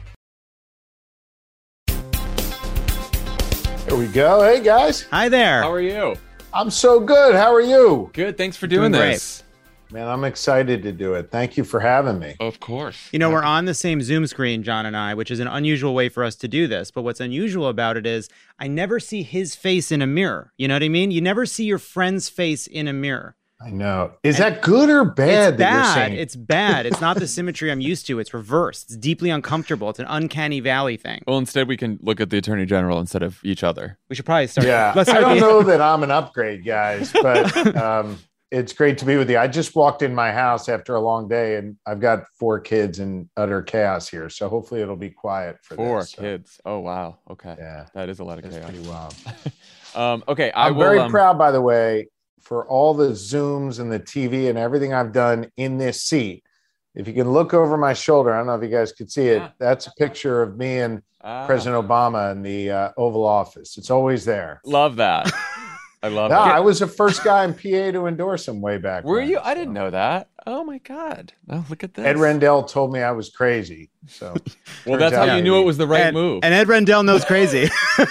Here we go. Hey, guys. Hi there. How are you? I'm so good. How are you? Good. Thanks for doing, Doing this. Man, I'm excited to do it. Thank you for having me. Of course. You know, we're on the same Zoom screen, John and I, which is an unusual way for us to do this. But what's unusual about it is I never see his face in a mirror. You know what I mean? You never see your friend's face in a mirror. I know. Is and that good or bad? It's that you're bad. saying? It's bad. It's not the symmetry I'm used to. It's reversed. It's deeply uncomfortable. It's an uncanny valley thing. Well, instead we can look at the Attorney General instead of each other. We should probably start. Yeah. Let's I start don't the- know that I'm an upgrade, guys, but um, It's great to be with you. I just walked in my house after a long day, and I've got four kids in utter chaos here. So hopefully it'll be quiet for four this, so. kids. Oh wow. Okay. Yeah, that is a lot of That's chaos. pretty wild. um, okay, I I'm will, very um, proud, by the way, for all the Zooms and the T V and everything I've done in this seat. If you can look over my shoulder, I don't know if you guys could see it. Yeah. That's a picture of me and ah, President Obama in the uh, Oval Office. It's always there. Love that. I love No, it. I was the first guy in P A to endorse him way back. Were when, you? I so. didn't know that. Oh my God. Oh, look at this. Ed Rendell told me I was crazy. So, well, that's how you knew it was the right and, move. And Ed Rendell knows crazy. We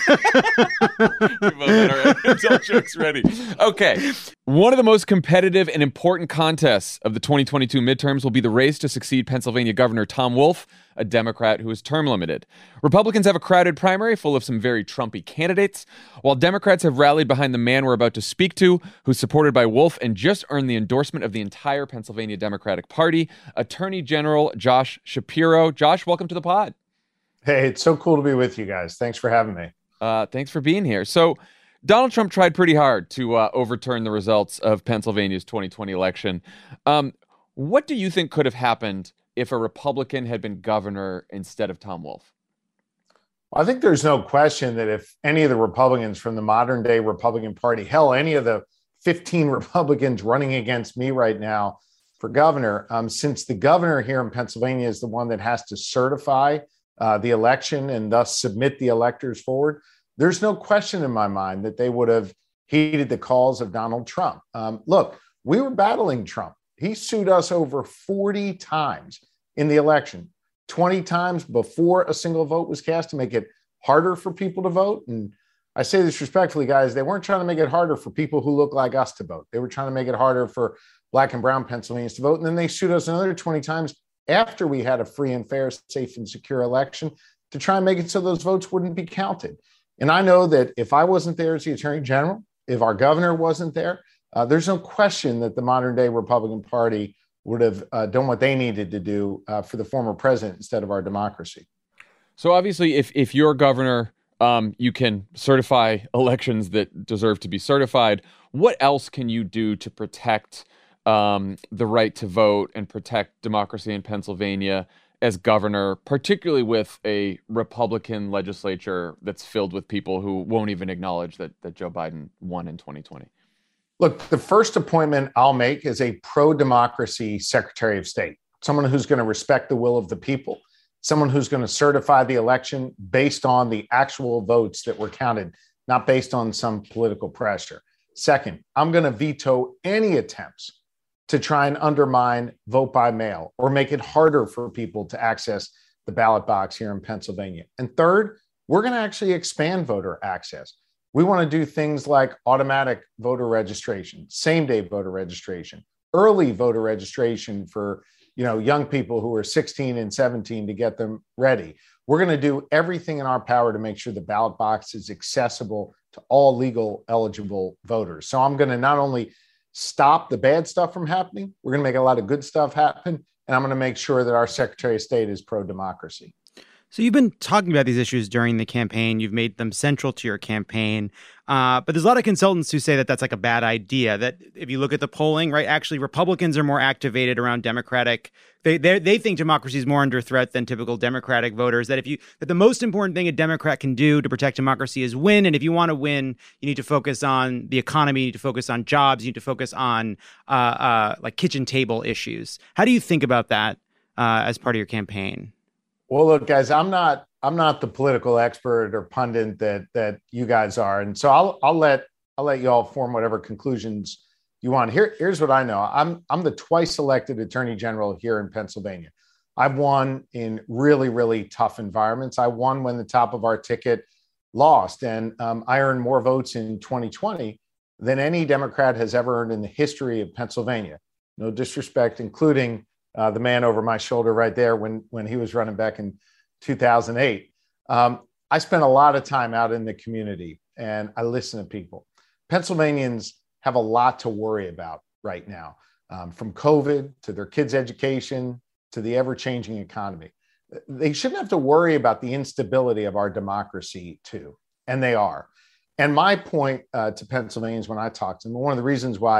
both had our Ed Rendell jokes ready. Okay. One of the most competitive and important contests of the twenty twenty-two midterms will be the race to succeed Pennsylvania Governor Tom Wolf, a Democrat who is term limited. Republicans have a crowded primary full of some very Trumpy candidates, while Democrats have rallied behind the man we're about to speak to, who's supported by Wolf and just earned the endorsement of the entire Pennsylvania Democratic Party, Attorney General Josh Shapiro. Josh, welcome to the pod. Hey, it's so cool to be with you guys. Thanks for having me. Uh, thanks for being here. So, Donald Trump tried pretty hard to uh, overturn the results of Pennsylvania's twenty twenty election. Um, what do you think could have happened if a Republican had been governor instead of Tom Wolf? Well, I think there's no question that if any of the Republicans from the modern day Republican Party, hell, any of the fifteen Republicans running against me right now for governor, um, since the governor here in Pennsylvania is the one that has to certify uh, the election and thus submit the electors forward, there's no question in my mind that they would have heeded the calls of Donald Trump. Um, look, we were battling Trump. He sued us over forty times in the election, twenty times before a single vote was cast to make it harder for people to vote. And I say this respectfully, guys, they weren't trying to make it harder for people who look like us to vote. They were trying to make it harder for Black and brown Pennsylvanians to vote. And then they sued us another twenty times after we had a free and fair, safe and secure election to try and make it so those votes wouldn't be counted. And I know that if I wasn't there as the Attorney General, if our governor wasn't there, uh, there's no question that the modern day Republican Party would have uh, done what they needed to do uh, for the former president instead of our democracy. So obviously, if if you're governor, um, you can certify elections that deserve to be certified. What else can you do to protect um, the right to vote and protect democracy in Pennsylvania as governor, particularly with a Republican legislature that's filled with people who won't even acknowledge that that Joe Biden won in twenty twenty? Look, the first appointment I'll make is a pro-democracy Secretary of State, someone who's going to respect the will of the people, someone who's going to certify the election based on the actual votes that were counted, not based on some political pressure. Second, I'm going to veto any attempts to try and undermine vote by mail or make it harder for people to access the ballot box here in Pennsylvania. And third, we're going to actually expand voter access. We want to do things like automatic voter registration, same-day voter registration, early voter registration for, you know, young people who are sixteen and seventeen to get them ready. We're going to do everything in our power to make sure the ballot box is accessible to all legal eligible voters. So I'm going to not only stop the bad stuff from happening, we're going to make a lot of good stuff happen, and I'm going to make sure that our Secretary of State is pro-democracy. So you've been talking about these issues during the campaign. You've made them central to your campaign. Uh, but there's a lot of consultants who say that that's like a bad idea, that if you look at the polling, right, actually Republicans are more activated around Democratic. They they they think democracy is more under threat than typical Democratic voters, that if you that the most important thing a Democrat can do to protect democracy is win. And if you want to win, you need to focus on the economy, you need to focus on jobs, you need to focus on uh, uh, like kitchen table issues. How do you think about that uh, as part of your campaign? Well, look, guys, I'm not I'm not the political expert or pundit that that you guys are, and so I'll I'll let I'll let you all form whatever conclusions you want. Here, here's what I know. I'm I'm the twice elected Attorney General here in Pennsylvania. I've won in really really tough environments. I won when the top of our ticket lost, and um, I earned more votes in twenty twenty than any Democrat has ever earned in the history of Pennsylvania. No disrespect, including Uh, the man over my shoulder right there when, when he was running back in two thousand eight. Um, I spent a lot of time out in the community and I listen to people. Pennsylvanians have a lot to worry about right now, um, from COVID to their kids' education to the ever-changing economy. They shouldn't have to worry about the instability of our democracy too, and they are. And my point uh, to Pennsylvanians when I talk to them, one of the reasons why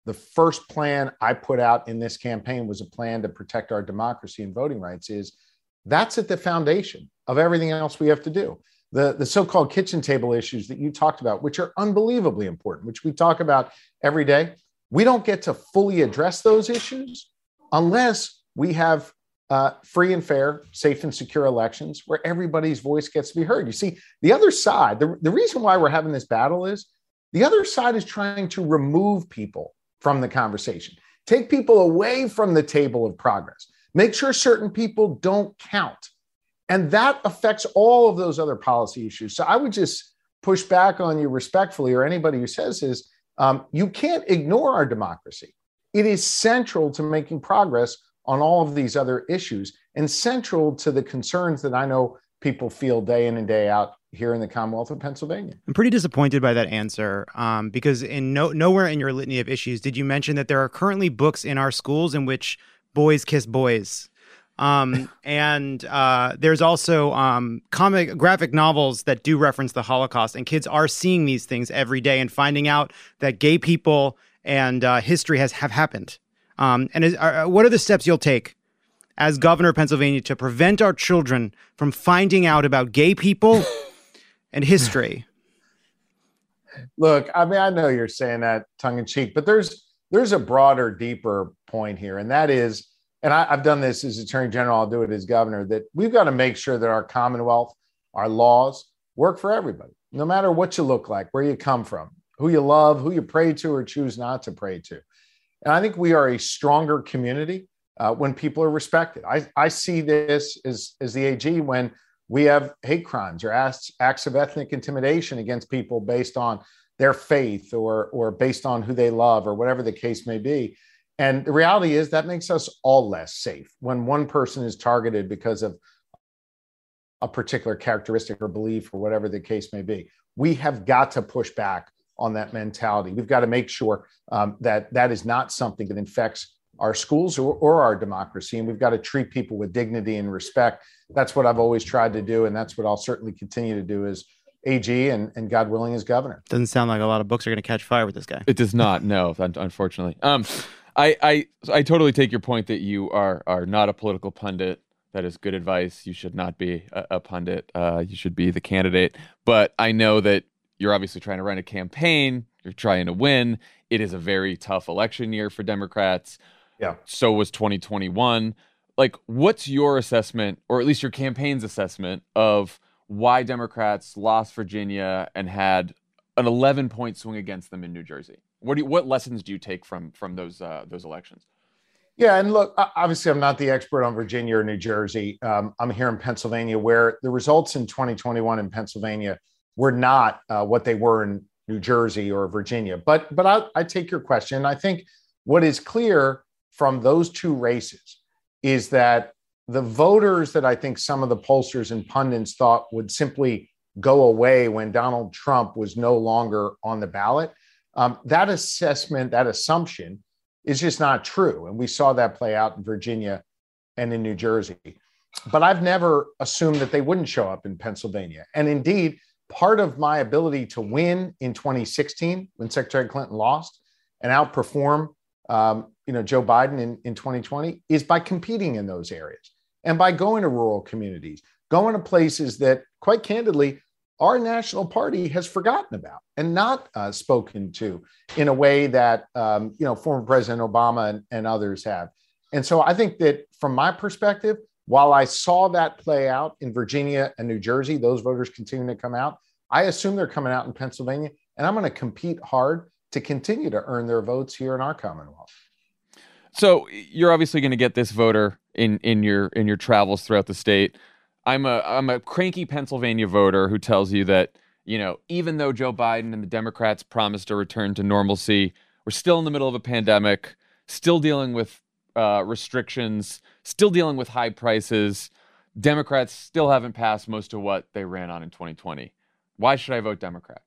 the first plan I put out in this campaign was a plan to protect our democracy and voting rights. Is that's at the foundation of everything else we have to do. The, the so-called kitchen table issues that you talked about, which are unbelievably important, which we talk about every day, we don't get to fully address those issues unless we have uh, free and fair, safe and secure elections where everybody's voice gets to be heard. You see, the other side, the, the reason why we're having this battle is the other side is trying to remove people from the conversation, take people away from the table of progress, make sure certain people don't count. And that affects all of those other policy issues. So I would just push back on you respectfully, or anybody who says is, um, you can't ignore our democracy. It is central to making progress on all of these other issues and central to the concerns that I know people feel day in and day out here in the Commonwealth of Pennsylvania. I'm pretty disappointed by that answer um, because in no, nowhere in your litany of issues did you mention that there are currently books in our schools in which boys kiss boys. Um, and uh, there's also um, comic graphic novels that do reference the Holocaust, and kids are seeing these things every day and finding out that gay people and uh, history has have happened. Um, and is, uh, what are the steps you'll take as governor of Pennsylvania to prevent our children from finding out about gay people and history? Look, I mean, I know you're saying that tongue in cheek, but there's there's a broader, deeper point here, and that is, and I, I've done this as Attorney General, I'll do it as governor, that we've got to make sure that our Commonwealth, our laws work for everybody, no matter what you look like, where you come from, who you love, who you pray to or choose not to pray to. And I think we are a stronger community uh, when people are respected. I, I see this as, as the A G when we have hate crimes or acts, acts of ethnic intimidation against people based on their faith or, or based on who they love or whatever the case may be. And the reality is that makes us all less safe when one person is targeted because of a particular characteristic or belief or whatever the case may be. We have got to push back on that mentality. We've got to make sure um, that that is not something that infects our schools or, or our democracy. And we've got to treat people with dignity and respect. That's what I've always tried to do. And that's what I'll certainly continue to do as A G and, and God willing, as governor. Doesn't sound like a lot of books are going to catch fire with this guy. It does not, no, unfortunately. Um, I, I I totally take your point that you are are not a political pundit. That is good advice. You should not be a, a pundit. Uh, you should be the candidate. But I know that you're obviously trying to run a campaign. You're trying to win. It is a very tough election year for Democrats. Yeah. So was twenty twenty-one. Like, what's your assessment, or at least your campaign's assessment, of why Democrats lost Virginia and had an eleven point swing against them in New Jersey? What do you, what lessons do you take from from those uh, those elections? Yeah, and look, obviously, I'm not the expert on Virginia or New Jersey. Um, I'm here in Pennsylvania, where the results in twenty twenty-one in Pennsylvania were not uh, what they were in New Jersey or Virginia. But but I, I take your question. I think what is clear from those two races is that the voters that I think some of the pollsters and pundits thought would simply go away when Donald Trump was no longer on the ballot, um, that assessment, that assumption is just not true. And we saw that play out in Virginia and in New Jersey. But I've never assumed that they wouldn't show up in Pennsylvania. And indeed, part of my ability to win in twenty sixteen, when Secretary Clinton lost, and outperform um, you know, Joe Biden in, in twenty twenty, is by competing in those areas and by going to rural communities, going to places that, quite candidly, our national party has forgotten about and not uh, spoken to in a way that, um, you know, former President Obama and, and others have. And so I think that from my perspective, while I saw that play out in Virginia and New Jersey, those voters continuing to come out, I assume they're coming out in Pennsylvania, and I'm going to compete hard to continue to earn their votes here in our Commonwealth. So you're obviously going to get this voter in, in your in your travels throughout the state. I'm a I'm a cranky Pennsylvania voter who tells you that, you know, even though Joe Biden and the Democrats promised a return to normalcy, we're still in the middle of a pandemic, still dealing with uh, restrictions, still dealing with high prices. Democrats still haven't passed most of what they ran on in twenty twenty. Why should I vote Democrat?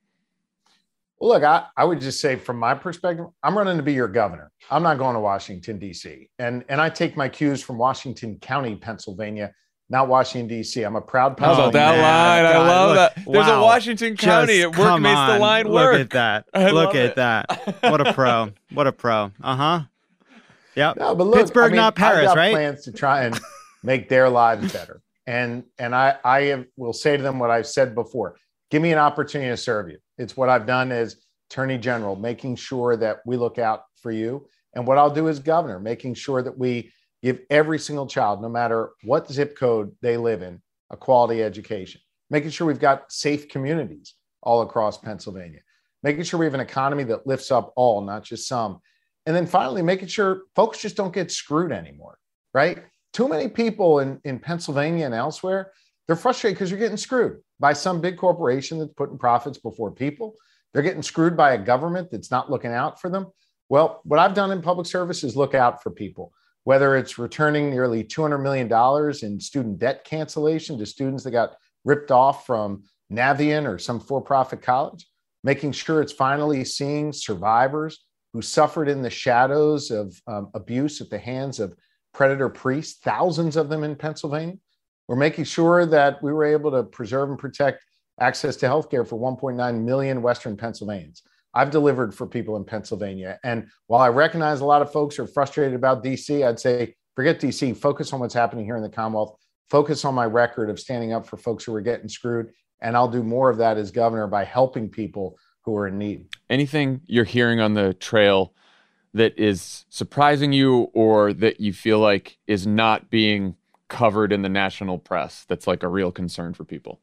Well, look, I, I would just say from my perspective, I'm running to be your governor. I'm not going to Washington, D C. And, and I take my cues from Washington County, Pennsylvania, not Washington, D C. I'm a proud How about that line? I love that. There's a Washington County. It work makes the line work. Look at that. I Look love at it. that. What a pro. What a pro. Uh-huh. Yep. No, but look, Pittsburgh, I mean, not Paris, I've got right? plans to try and make their lives better. And and I, I have, will say to them what I've said before. Give me an opportunity to serve you. It's what I've done as Attorney General, making sure that we look out for you. And what I'll do as governor, making sure that we give every single child, no matter what zip code they live in, a quality education. Making sure we've got safe communities all across Pennsylvania. Making sure we have an economy that lifts up all, not just some. And then finally, making sure folks just don't get screwed anymore, right? Too many people in, in Pennsylvania and elsewhere, they're frustrated because you're getting screwed by some big corporation that's putting profits before people. They're getting screwed by a government that's not looking out for them. Well, what I've done in public service is look out for people, whether it's returning nearly two hundred million dollars in student debt cancellation to students that got ripped off from Navient or some for-profit college, making sure it's finally seeing survivors who suffered in the shadows of um, abuse at the hands of predator priests, thousands of them in Pennsylvania. We're making sure that we were able to preserve and protect access to healthcare for one point nine million Western Pennsylvanians. I've delivered for people in Pennsylvania. And while I recognize a lot of folks are frustrated about D C, I'd say, forget D C, focus on what's happening here in the Commonwealth, focus on my record of standing up for folks who are getting screwed. And I'll do more of that as governor by helping people who are in need. Anything you're hearing on the trail that is surprising you or that you feel like is not being covered in the national press that's like a real concern for people?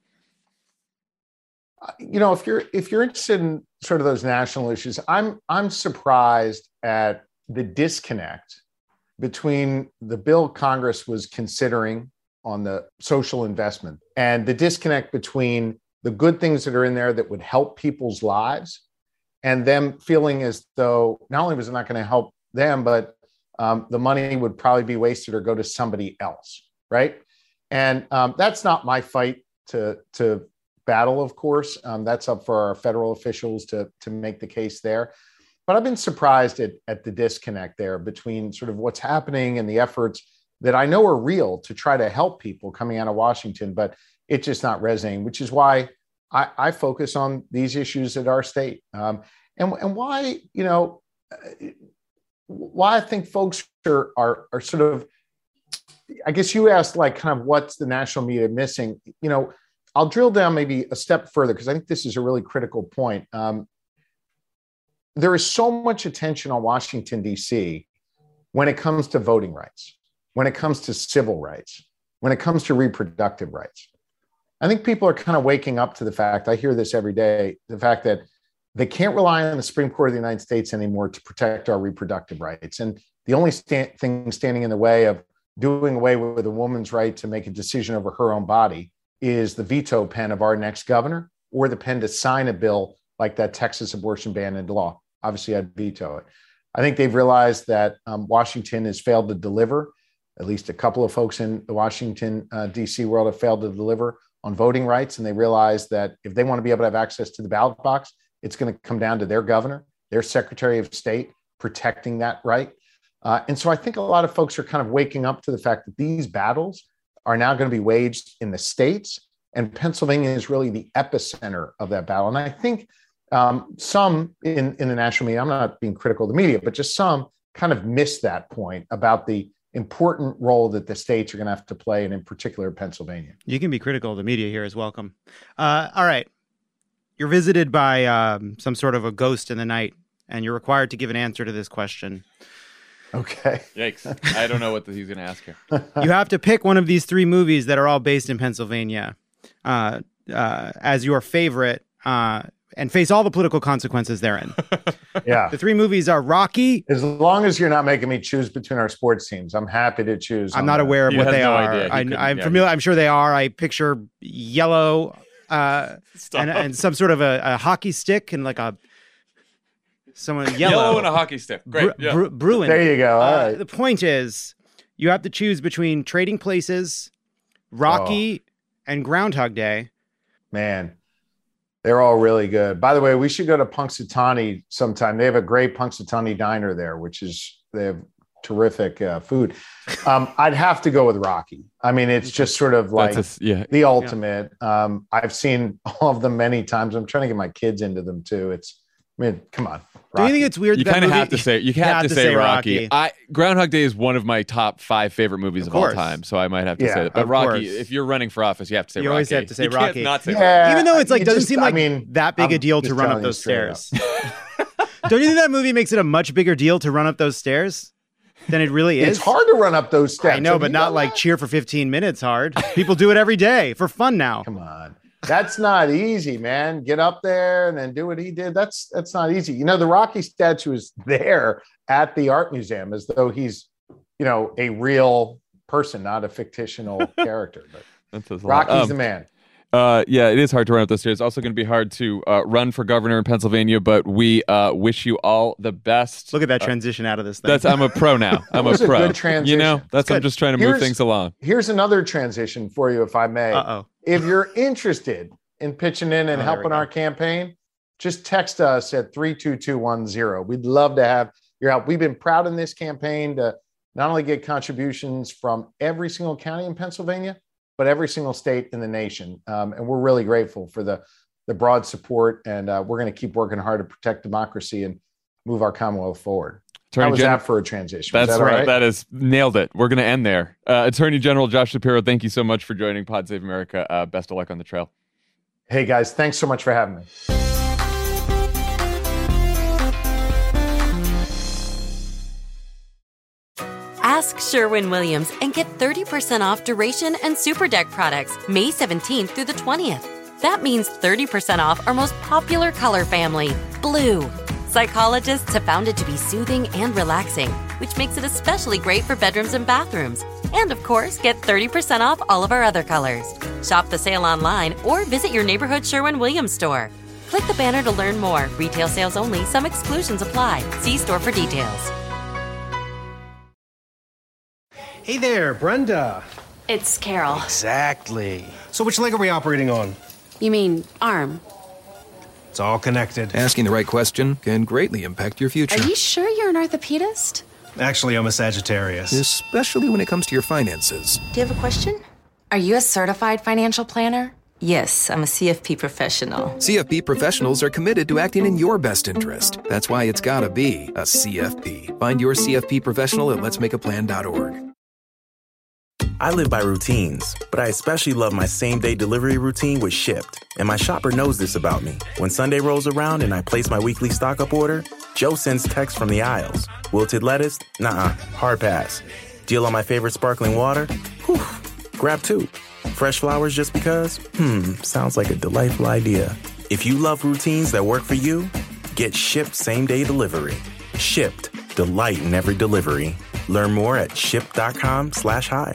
You know, if you're if you're interested in sort of those national issues, I'm I'm surprised at the disconnect between the bill Congress was considering on the social investment and the disconnect between the good things that are in there that would help people's lives and them feeling as though not only was it not going to help them, but um, the money would probably be wasted or go to somebody else, right? And um, that's not my fight to to battle, of course. Um, that's up for our federal officials to, to make the case there. But I've been surprised at, at the disconnect there between sort of what's happening and the efforts that I know are real to try to help people coming out of Washington, but it's just not resonating, which is why I, I focus on these issues at our state. Um, and, and why, you know, why I think folks are, are, are sort of, I guess you asked like kind of what's the national media missing, you know, I'll drill down maybe a step further because I think this is a really critical point. Um, there is so much attention on Washington, D C when it comes to voting rights, when it comes to civil rights, when it comes to reproductive rights. I think people are kind of waking up to the fact, I hear this every day, the fact that they can't rely on the Supreme Court of the United States anymore to protect our reproductive rights. And the only sta- thing standing in the way of doing away with a woman's right to make a decision over her own body is the veto pen of our next governor or the pen to sign a bill like that Texas abortion ban into law. Obviously, I'd veto it. I think they've realized that um, Washington has failed to deliver. At least a couple of folks in the Washington, uh, D C world have failed to deliver on voting rights. And they realize that if they want to be able to have access to the ballot box, it's going to come down to their governor, their Secretary of State protecting that right. Uh, and so I think a lot of folks are kind of waking up to the fact that these battles are now going to be waged in the states, and Pennsylvania is really the epicenter of that battle. And I think um, some in, in the national media, I'm not being critical of the media, but just some kind of miss that point about the important role that the states are going to have to play, and in particular, Pennsylvania. You can be critical of the media here as welcome. Uh, all right. You're visited by um, some sort of a ghost in the night, and you're required to give an answer to this question. Okay. Yikes. I don't know what he's going to ask here. You have to pick one of these three movies that are all based in Pennsylvania uh, uh, as your favorite uh, and face all the political consequences therein. Yeah. The three movies are Rocky. As long as you're not making me choose between our sports teams, I'm happy to choose. I'm not aware of He what has they no are. idea. He I, couldn't- I'm yeah, familiar. I'm sure they are. I picture yellow uh, Stop. and, and some sort of a, a hockey stick and like a someone yellow. Yellow and a hockey stick. Great. Bru- yeah. Bru- Bruin. There you go. All Uh, right. The point is, you have to choose between Trading Places, Rocky, and Groundhog Day. Man, they're all really good. By the way, we should go to Punxsutawney sometime. They have a great Punxsutawney diner there, which is, they have terrific uh, food. Um, I'd have to go with Rocky. I mean, it's just sort of like a, yeah. the ultimate. Yeah. Um, I've seen all of them many times. I'm trying to get my kids into them too. It's, I mean, come on. Rocky. Do you think it's weird? You kind of have to say you, you have, have to, to say, say Rocky. Rocky. I Groundhog Day is one of my top five favorite movies of, of all time, so I might have to yeah, say that. But Rocky, course. if you're running for office, you have to say you Rocky. You always have to say you Rocky. Can't not say yeah, Rocky. Even though it's like it doesn't just, seem like I mean, that big I'm a deal to run up those stairs. Don't you think that movie makes it a much bigger deal to run up those stairs than it really is? It's hard to run up those steps. I know, have but not like that? Cheer for fifteen minutes hard. People do it every day for fun now. Come on. That's not easy, man. Get up there and then do what he did. That's that's not easy. You know, the Rocky statue is there at the art museum as though he's, you know, a real person, not a fictional character. But That's Rocky's um, the man. Uh, yeah, it is hard to run up those stairs. It's also going to be hard to uh, run for governor in Pennsylvania, but we uh, wish you all the best. Look at that transition uh, out of this thing. That's I'm a pro now. I'm a pro. A good transition. You know, that's I'm just trying to here's, move things along. Here's another transition for you, if I may. Uh-oh. If you're interested in pitching in and oh, helping our campaign, just text us at three two two one zero. We'd love to have your help. We've been proud in this campaign to not only get contributions from every single county in Pennsylvania, but every single state in the nation. Um, and we're really grateful for the, the broad support. And uh, we're going to keep working hard to protect democracy and move our Commonwealth forward. Attorney How was Gen- that for a transition? That's that right. right. That is nailed it. We're going to end there. Uh, Attorney General Josh Shapiro, thank you so much for joining Pod Save America. Uh, best of luck on the trail. Hey, guys, thanks so much for having me. Ask Sherwin-Williams and get thirty percent off Duration and Super Deck products May seventeenth through the twentieth. That means thirty percent off our most popular color family, blue. Psychologists have found it to be soothing and relaxing, which makes it especially great for bedrooms and bathrooms. And of course, get thirty percent off all of our other colors. Shop the sale online or visit your neighborhood Sherwin-Williams store. Click the banner to learn more. Retail sales only. Some exclusions apply. See store for details. Hey there, Brenda. It's Carol. Exactly. So which leg are we operating on? You mean arm? It's all connected. Asking the right question can greatly impact your future. Are you sure you're an orthopedist? Actually, I'm a Sagittarius. Especially when it comes to your finances. Do you have a question? Are you a certified financial planner? Yes, I'm a C F P professional. C F P professionals are committed to acting in your best interest. That's why it's gotta be a C F P. Find your C F P professional at lets make a plan dot org. I live by routines, but I especially love my same-day delivery routine with Shipt. And my shopper knows this about me. When Sunday rolls around and I place my weekly stock-up order, Joe sends text from the aisles. Wilted lettuce? Nuh-uh, hard pass. Deal on my favorite sparkling water? Whew, grab two. Fresh flowers just because? Hmm, sounds like a delightful idea. If you love routines that work for you, get Shipt same-day delivery. Shipt, delight in every delivery. Learn more at shipt.com slash hi.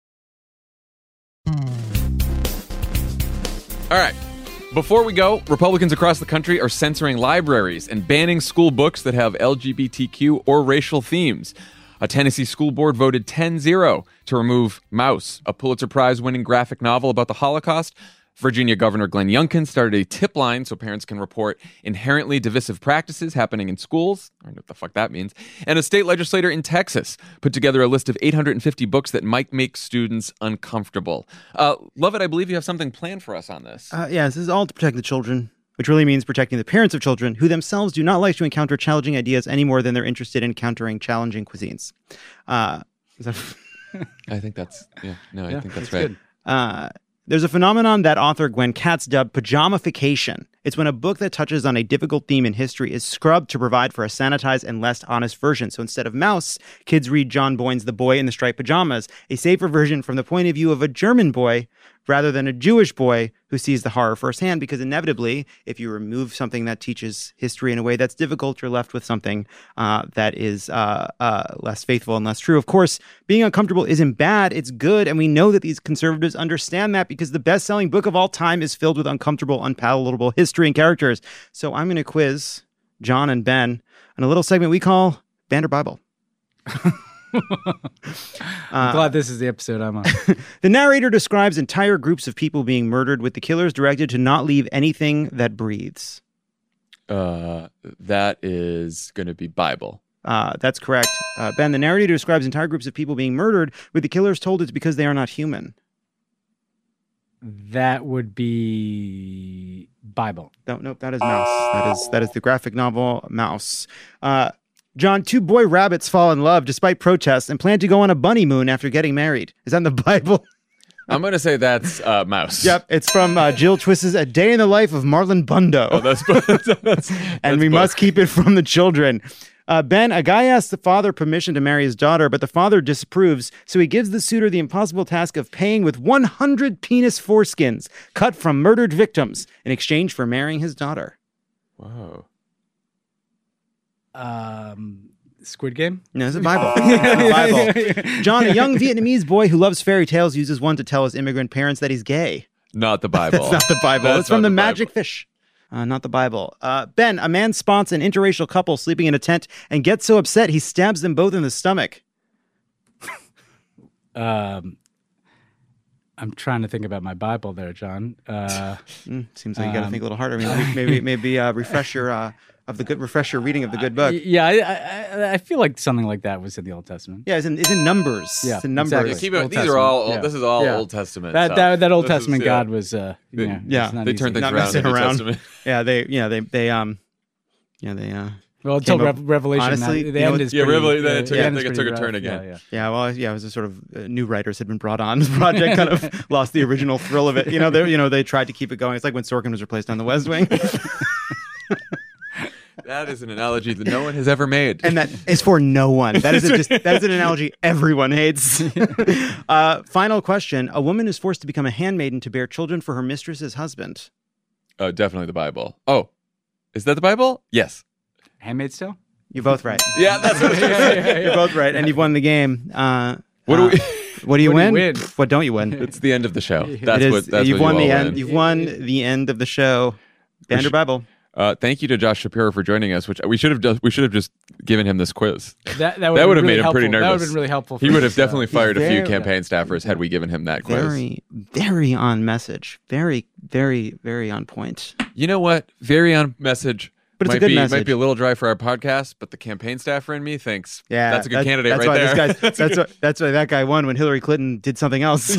All right. Before we go, Republicans across the country are censoring libraries and banning school books that have L G B T Q or racial themes. A Tennessee school board voted ten zero to remove Mouse, a Pulitzer Prize-winning graphic novel about the Holocaust. Virginia Governor Glenn Youngkin started a tip line so parents can report inherently divisive practices happening in schools. I don't know what the fuck that means. And a state legislator in Texas put together a list of eight hundred fifty books that might make students uncomfortable. Uh, Lovett, I believe you have something planned for us on this. Uh, yeah, this is all to protect the children, which really means protecting the parents of children who themselves do not like to encounter challenging ideas any more than they're interested in encountering challenging cuisines. Uh, that... I think that's, yeah, no, I yeah, think that's, that's right. Good. Uh, There's a phenomenon that author Gwen Katz dubbed pajamification. It's when a book that touches on a difficult theme in history is scrubbed to provide for a sanitized and less honest version. So instead of Mouse, kids read John Boyne's The Boy in the Striped Pajamas, a safer version from the point of view of a German boy rather than a Jewish boy who sees the horror firsthand, because inevitably, if you remove something that teaches history in a way that's difficult, you're left with something uh, that is uh, uh, less faithful and less true. Of course, being uncomfortable isn't bad, it's good, and we know that these conservatives understand that because the best-selling book of all time is filled with uncomfortable, unpalatable history and characters. So I'm going to quiz John and Ben on a little segment we call Bander Bible. I'm glad this is the episode I'm on. The narrator describes entire groups of people being murdered, with the killers directed to not leave anything that breathes. Uh, that is going to be Bible. Uh, that's correct. Uh, Ben, the narrator describes entire groups of people being murdered, with the killers told it's because they are not human. That would be Bible. No, nope, that is Mouse. That is that is the graphic novel Mouse. Uh, John, two boy rabbits fall in love despite protests and plan to go on a bunny moon after getting married. Is that in the Bible? I'm going to say that's uh, Mouse. Yep, it's from uh, Jill Twist's A Day in the Life of Marlon Bundo. Oh, that's, that's, that's and that's we book. must keep it from the children. Uh, Ben, a guy asks the father permission to marry his daughter, but the father disapproves, so he gives the suitor the impossible task of paying with one hundred penis foreskins cut from murdered victims in exchange for marrying his daughter. Whoa. Um, Squid Game? No, it's a Bible. It's a Bible. John, a young Vietnamese boy who loves fairy tales, uses one to tell his immigrant parents that he's gay. Not the Bible. That's not the Bible. That's It's from not the, the Magic Bible. Fish. Uh, not the Bible. Uh, Ben, a man spots an interracial couple sleeping in a tent and gets so upset he stabs them both in the stomach. Um, I'm trying to think about my Bible there, John. Uh, mm, seems like you got to um, think a little harder. I mean, maybe maybe uh, refresh your uh, of the good refresh your reading of the good book. yeah, I, I, I feel like something like that was in the Old Testament. Yeah, it's in, it's in Numbers. Yeah, it's in Numbers. exactly. Yeah, keep it, Old these Testament. are all. Yeah. This is all Yeah. Old Testament. That stuff. that, that Old This is, Testament yeah. God was. Uh, you They- know, yeah, it's not they easy. turned things Not around in messing the New around. Testament. Yeah, they yeah they they um yeah they uh Well, until came up- Rev- Revelation, honestly, that, you the know end what- is Yeah, pretty, Revelation, then uh, it took- the I end think is it took a pretty turn rough. again. Yeah, yeah. yeah well yeah it was a sort of uh, new writers had been brought on. The project kind of lost the original thrill of it. You know they you know they tried to keep it going. It's like when Sorkin was replaced on The West Wing. That is an analogy that no one has ever made. And that is for no one. That is a, just that is an analogy everyone hates. uh, final question: a woman is forced to become a handmaiden to bear children for her mistress's husband. Oh, definitely the Bible. Oh, is that the Bible? Yes. Handmaid's Tale? You're both right. Yeah, that's what I was gonna say. You're both right, and you've won the game. Uh, What uh, do we? What do you What do you win? win? What don't you win? It's the end of the show. That's It is- what. That's you've what won you the all end. win. You've won the end of the show. Bander Bible. Uh, thank you to Josh Shapiro for joining us. Which we should have just we should have just given him this quiz. That, that That would would have really made him pretty helpful. That would nervous. have been really helpful. He for would have this, uh, definitely fired a few very- campaign staffers had we given him that quiz. Very, very on message. Very, very, very on point. You know what? Very on message. But it's might a good be, message. Might be a little dry for our podcast, but the campaign staffer in me thinks Yeah, that's a good that- candidate that's right why there. This guy's, that's why, that's why that guy won when Hillary Clinton did something else.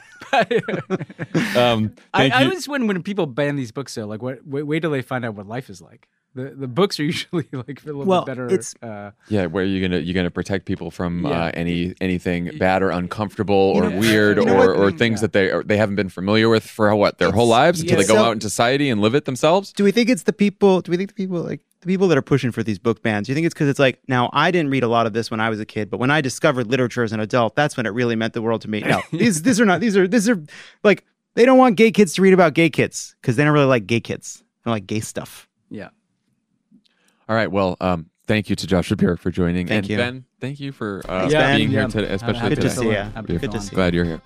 um, I, thank I you. always when when people ban these books though, like what wait, wait till they find out what life is like. The the books are usually like a little Well, bit better. it's- uh, Yeah, where you're gonna you're gonna protect people from Yeah. uh, any anything bad or uncomfortable or You know- weird you know or, what? or things Yeah. that they or they haven't been familiar with for what their whole lives until they it's go so- out in society and live it themselves. Do we think it's the people? Do we think the people like the people that are pushing for these book bans? Do you think it's because it's like now I didn't read a lot of this when I was a kid, but when I discovered literature as an adult, that's when it really meant the world to me. No, these these are not. These are these are like they don't want gay kids to read about gay kids because they don't really like gay kids. They don't like gay stuff. yeah. All right, well, um, thank you to Josh Shapiro for joining, Thank and you. Ben, thank you for uh, Thanks, Ben. being here Yeah. today, especially Happy Good today. to see fill you. in. Happy You're Good to fill in. see you. Glad you're here.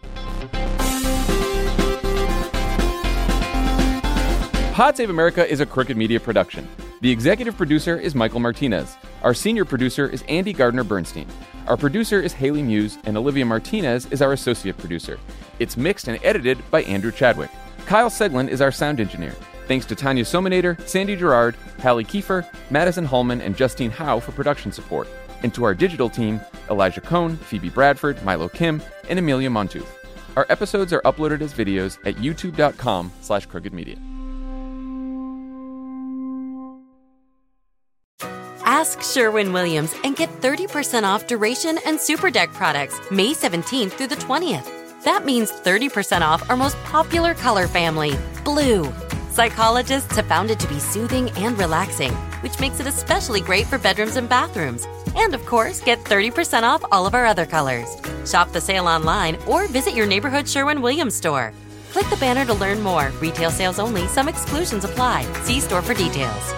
Pod Save America is a Crooked Media production. The executive producer is Michael Martinez. Our senior producer is Andy Gardner-Bernstein. Our producer is Haley Muse, and Olivia Martinez is our associate producer. It's mixed and edited by Andrew Chadwick. Kyle Seglin is our sound engineer. Thanks to Tanya Sominator, Sandy Gerard, Hallie Kiefer, Madison Hallman, and Justine Howe for production support. And to our digital team, Elijah Cohn, Phoebe Bradford, Milo Kim, and Amelia Montooth. Our episodes are uploaded as videos at youtube.com slash crooked media. Ask Sherwin-Williams and get thirty percent off Duration and Superdeck products May seventeenth through the twentieth. That means thirty percent off our most popular color family, blue. Psychologists have found it to be soothing and relaxing, which makes it especially great for bedrooms and bathrooms. And of course, get thirty percent off all of our other colors. Shop the sale online or visit your neighborhood Sherwin-Williams store. Click the banner to learn more. Retail sales only. Some exclusions apply. See store for details.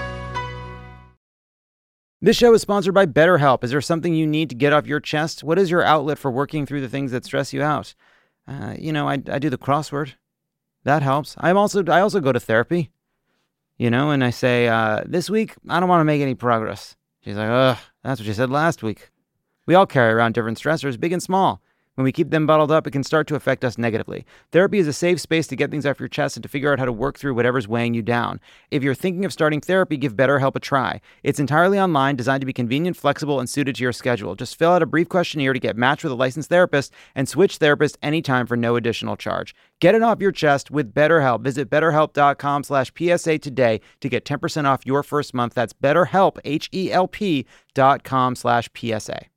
This show is sponsored by BetterHelp. Is there something you need to get off your chest? What is your outlet for working through the things that stress you out? Uh, you know, I, I do the crossword. That helps. I'm also I also go to therapy. You know, and I say, uh, this week, I don't want to make any progress. She's like, ugh, that's what you said last week. We all carry around different stressors, big and small. When we keep them bottled up, it can start to affect us negatively. Therapy is a safe space to get things off your chest and to figure out how to work through whatever's weighing you down. If you're thinking of starting therapy, give BetterHelp a try. It's entirely online, designed to be convenient, flexible, and suited to your schedule. Just fill out a brief questionnaire to get matched with a licensed therapist and switch therapists anytime for no additional charge. Get it off your chest with BetterHelp. Visit betterhelp.com slash PSA today to get ten percent off your first month. That's BetterHelp, H E L P dot com slash PSA.